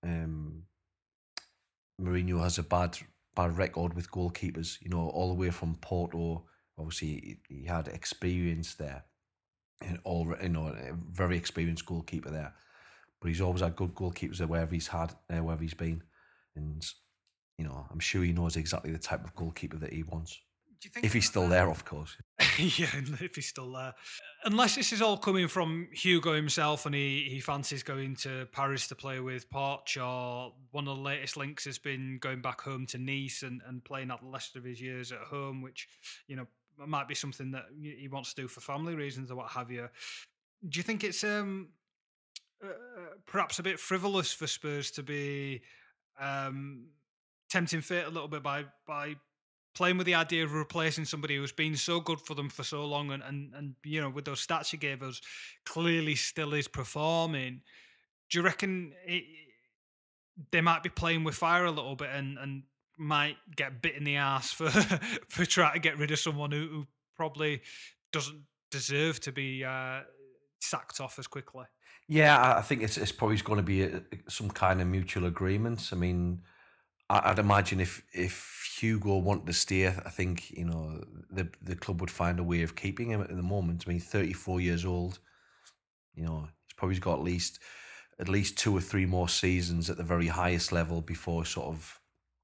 S4: Mourinho has a bad record with goalkeepers. All the way from Porto, obviously he had experience there, and a very experienced goalkeeper there. But he's always had good goalkeepers wherever he's been, and I'm sure he knows exactly the type of goalkeeper that he wants.
S2: Do you think
S4: If he's still there, of course.
S2: Yeah, if he's still there. Unless this is all coming from Hugo himself and he fancies going to Paris to play with Poch, or one of the latest links has been going back home to Nice and playing out the rest of his years at home, which, might be something that he wants to do for family reasons or what have you. Do you think it's perhaps a bit frivolous for Spurs to be tempting fate a little bit by playing with the idea of replacing somebody who's been so good for them for so long and with those stats you gave us, clearly still is performing? Do you reckon they might be playing with fire a little bit and might get bit in the arse for for trying to get rid of someone who probably doesn't deserve to be sacked off as quickly?
S4: Yeah, I think it's probably going to be some kind of mutual agreement. I mean, I'd imagine if Hugo wanted to stay, I think the club would find a way of keeping him at the moment. I mean, 34 years old. He's probably got at least 2 or 3 more seasons at the very highest level before sort of,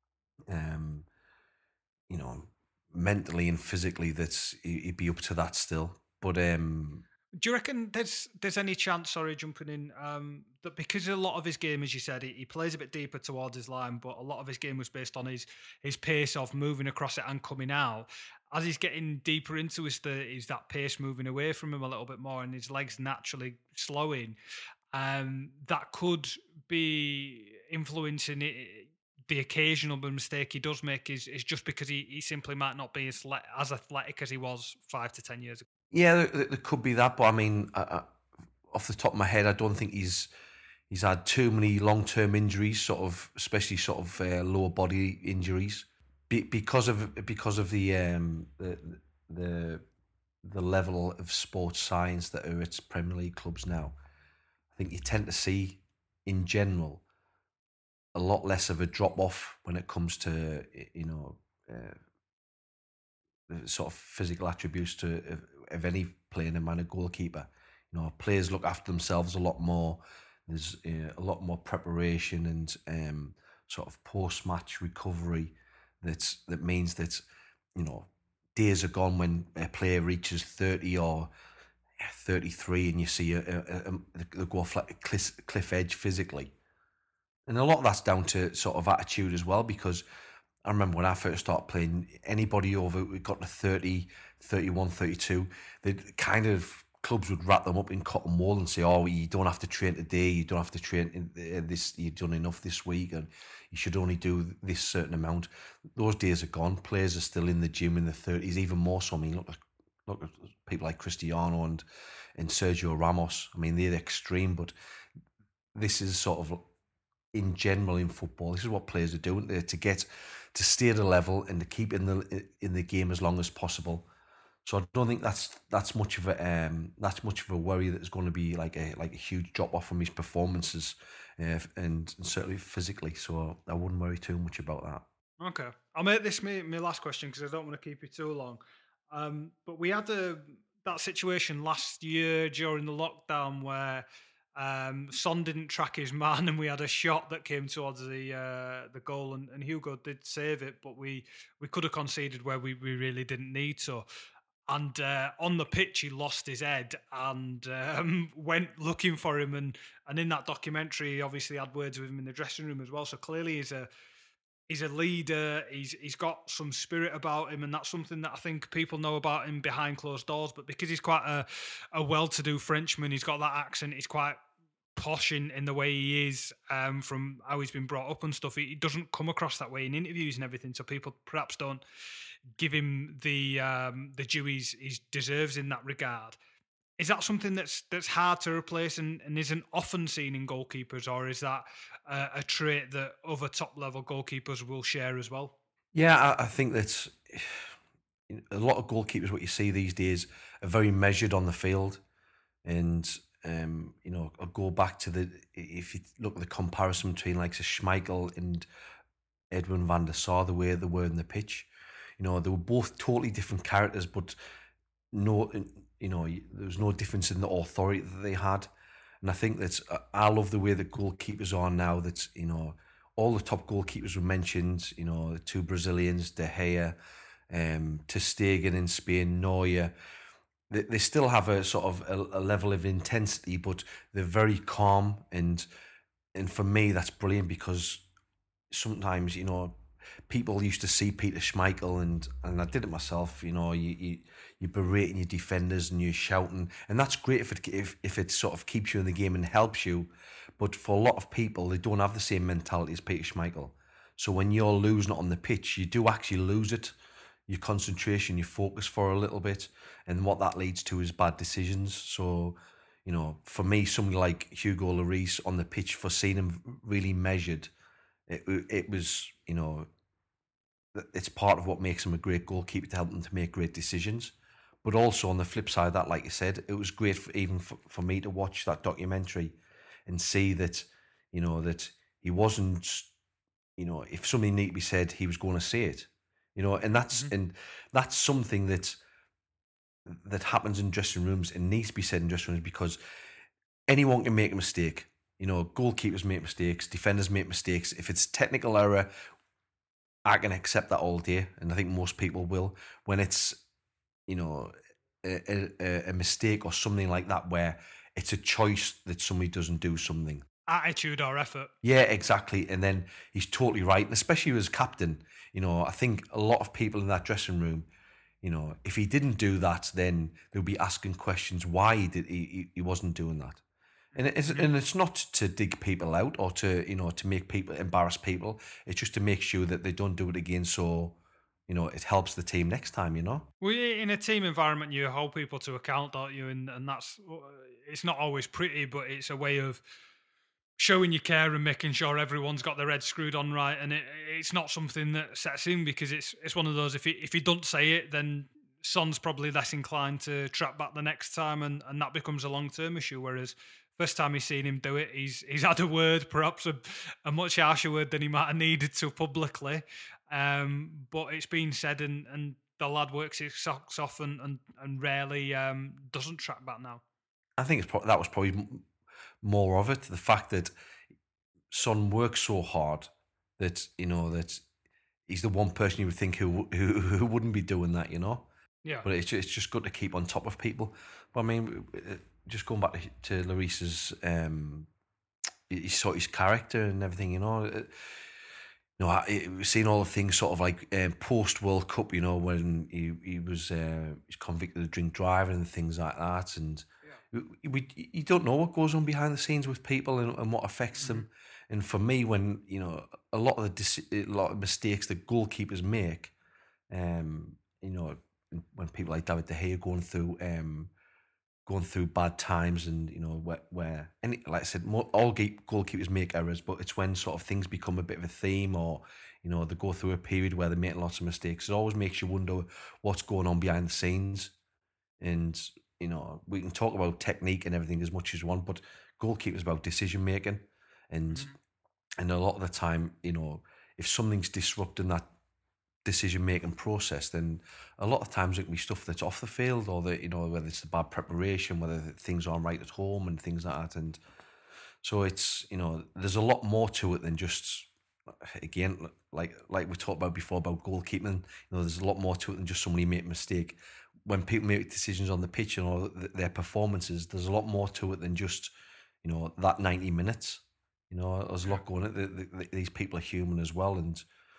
S4: mentally and physically that he'd be up to that still. But
S2: do you reckon there's any chance, sorry, jumping in, that because a lot of his game, as you said, he plays a bit deeper towards his line, but a lot of his game was based on his pace of moving across it and coming out. As he's getting deeper into his 30s, that pace moving away from him a little bit more and his legs naturally slowing, that could be influencing it. The occasional mistake he does make is just because he simply might not be as athletic as he was 5 to 10 years ago.
S4: Yeah, there could be that, but I mean, off the top of my head, I don't think he's had too many long-term injuries, especially lower body injuries, because of the level of sports science that are at Premier League clubs now. I think you tend to see, in general, a lot less of a drop off when it comes to the sort of physical attributes of any player, no matter goalkeeper. Players look after themselves a lot more. There's a lot more preparation and sort of post-match recovery. That means that days are gone when a player reaches 30 or 33, and you see they go off like a cliff edge physically. And a lot of that's down to sort of attitude as well, because I remember when I first started playing, anybody over, we got to 30, 31, 32, the kind of clubs would wrap them up in cotton wool and say, oh, you don't have to train today, you don't have to train this, you've done enough this week, and you should only do this certain amount. Those days are gone. Players are still in the gym in the 30s, even more so. I mean, look at people like Cristiano and Sergio Ramos. I mean, they're extreme, but this is sort of, in general in football, this is what players are doing to stay at a level and to keep in the game as long as possible. So I don't think that's much of a worry that there's going to be like a huge drop off from his performances, and certainly physically. So I wouldn't worry too much about that.
S2: Okay, I'll make this my last question because I don't want to keep you too long. But we had that situation last year during the lockdown where Son didn't track his man, and we had a shot that came towards the goal, and Hugo did save it, but we could have conceded where we really didn't need to. And on the pitch, he lost his head and went looking for him. And in that documentary, he obviously had words with him in the dressing room as well. So clearly, he's a leader. He's got some spirit about him, and that's something that I think people know about him behind closed doors. But because he's quite a well-to-do Frenchman, he's got that accent. He's quite posh in the way he is, from how he's been brought up and stuff. He doesn't come across that way in interviews and everything. So people perhaps don't give him the due he deserves in that regard. Is that something that's hard to replace and isn't often seen in goalkeepers, or is that a trait that other top level goalkeepers will share as well?
S4: Yeah, I think that a lot of goalkeepers, what you see these days, are very measured on the field, and I'll go back to if you look at the comparison between like Schmeichel and Edwin van der Sar, the way they were in the pitch. They were both totally different characters, but there was no difference in the authority that they had. And I think that I love the way that goalkeepers are now. That all the top goalkeepers were mentioned. The two Brazilians, De Gea, ter Stegen in Spain, Neuer. They still have a sort of a level of intensity, but they're very calm. And for me, that's brilliant, because sometimes people used to see Peter Schmeichel, and I did it myself. You're berating your defenders and you're shouting, and that's great if it sort of keeps you in the game and helps you. But for a lot of people, they don't have the same mentality as Peter Schmeichel. So when you're losing it on the pitch, you do actually lose it, your concentration, your focus for a little bit, and what that leads to is bad decisions. So, for me, somebody like Hugo Lloris on the pitch, for seeing him really measured, it was, it's part of what makes him a great goalkeeper, to help him to make great decisions. But also on the flip side of that, like you said, it was great for me to watch that documentary and see that, that he wasn't, if something needed to be said, he was going to say it, and that's something that happens in dressing rooms and needs to be said in dressing rooms, because anyone can make a mistake. Goalkeepers make mistakes, defenders make mistakes. If it's technical error, I can accept that all day, and I think most people will. When it's a mistake or something like that, where it's a choice that somebody doesn't do something,
S2: attitude or effort.
S4: Yeah, exactly. And then he's totally right, and especially as captain, I think a lot of people in that dressing room, if he didn't do that, then they'll be asking questions why he wasn't doing that. And it's not to dig people out or to make people embarrass people. It's just to make sure that they don't do it again. So, it helps the team next time.
S2: Well, in a team environment, you hold people to account, don't you? And that's, it's not always pretty, but it's a way of showing you care and making sure everyone's got their head screwed on right. And it's not something that sets in, because it's one of those. If he don't say it, then Son's probably less inclined to track back the next time, and that becomes a long term issue. Whereas first time he's seen him do it, he's had a word, perhaps a much harsher word than he might have needed to publicly. But it's been said, and the lad works his socks off and rarely doesn't track back now.
S4: I think that was probably more of it. The fact that Son works so hard that that he's the one person you would think who wouldn't be doing that.
S2: Yeah.
S4: But it's just good to keep on top of people. But I mean, just going back to Lloris's, his character and everything, we've seen all the things sort of like post World Cup, when he was he's convicted of drink driving and things like that, and you don't know what goes on behind the scenes with people and what affects them. And for me, when a lot of mistakes that goalkeepers make, when people like David De Gea going through bad times, and where and like I said, all goalkeepers make errors, but it's when sort of things become a bit of a theme, or they go through a period where they're making lots of mistakes. It always makes you wonder what's going on behind the scenes. And we can talk about technique and everything as much as you want, but goalkeepers about decision making, and a lot of the time, if something's disrupting that decision-making process, then a lot of times it can be stuff that's off the field, or that, whether it's the bad preparation, whether things aren't right at home and things like that. And so it's, there's a lot more to it than just, again, like we talked about before about goalkeeping. There's a lot more to it than just somebody make a mistake. When people make decisions on the pitch and their performances, there's a lot more to it than just, that 90 minutes. There's a lot going on. These people are human as well, and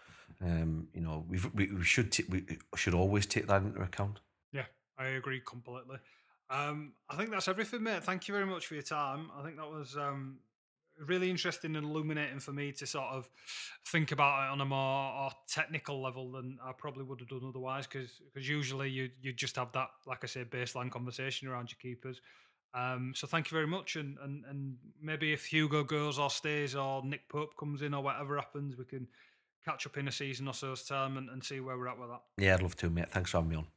S4: we should always take that into account.
S2: Yeah, I agree completely. I think that's everything, mate. Thank you very much for your time. I think that was really interesting and illuminating for me to sort of think about it on a more technical level than I probably would have done otherwise, because usually you just have that, like I say, baseline conversation around your keepers. So thank you very much, and maybe if Hugo goes or stays, or Nick Pope comes in, or whatever happens, we can catch up in a season or so's time and see where we're at with that.
S4: Yeah, I'd love to, mate. Thanks for having me on.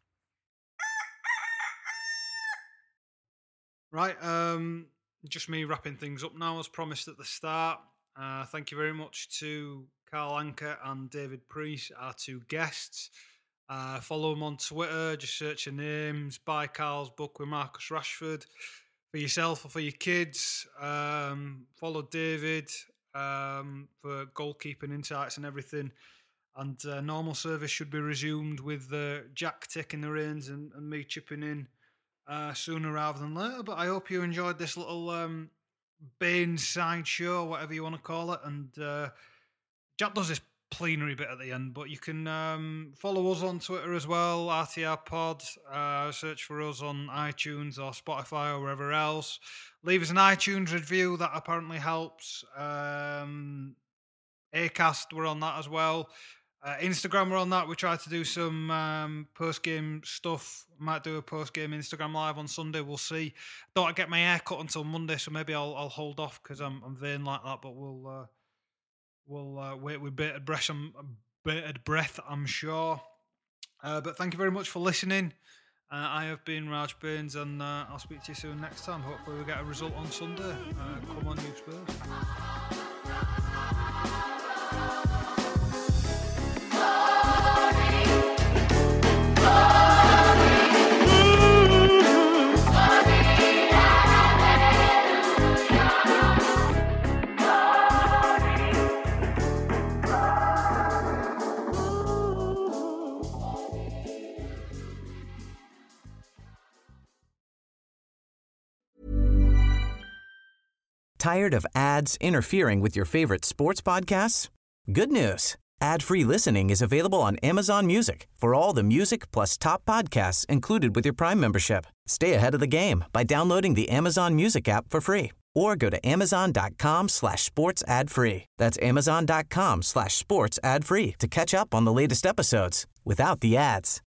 S2: Right, just me wrapping things up now, as promised at the start. Thank you very much to Carl Anka and David Priest, our two guests. Follow them on Twitter, just search your names, buy Carl's book with Marcus Rashford for yourself or for your kids. Follow David for goalkeeping insights and everything. And normal service should be resumed with Jack taking the reins and me chipping in sooner rather than later. But I hope you enjoyed this little Baines sideshow, whatever you want to call it. And Jack does this plenary bit at the end, but you can follow us on Twitter as well, RTR Pod. Search for us on iTunes or Spotify or wherever else. Leave us an iTunes review, that apparently helps. Acast, we're on that as well. Instagram, we're on that. We try to do some post-game stuff. Might do a post-game Instagram live on Sunday. We'll see. Don't get my hair cut until Monday, so maybe I'll hold off because I'm vain like that. But we'll wait with bated breath, I'm sure. But thank you very much for listening. I have been Raj Baines, and I'll speak to you soon next time. Hopefully we get a result on Sunday. Come on, you Spurs.
S5: Tired of ads interfering with your favorite sports podcasts? Good news. Ad-free listening is available on Amazon Music for all the music plus top podcasts included with your Prime membership. Stay ahead of the game by downloading the Amazon Music app for free, or go to amazon.com/sports ad free. That's amazon.com/sports ad free to catch up on the latest episodes without the ads.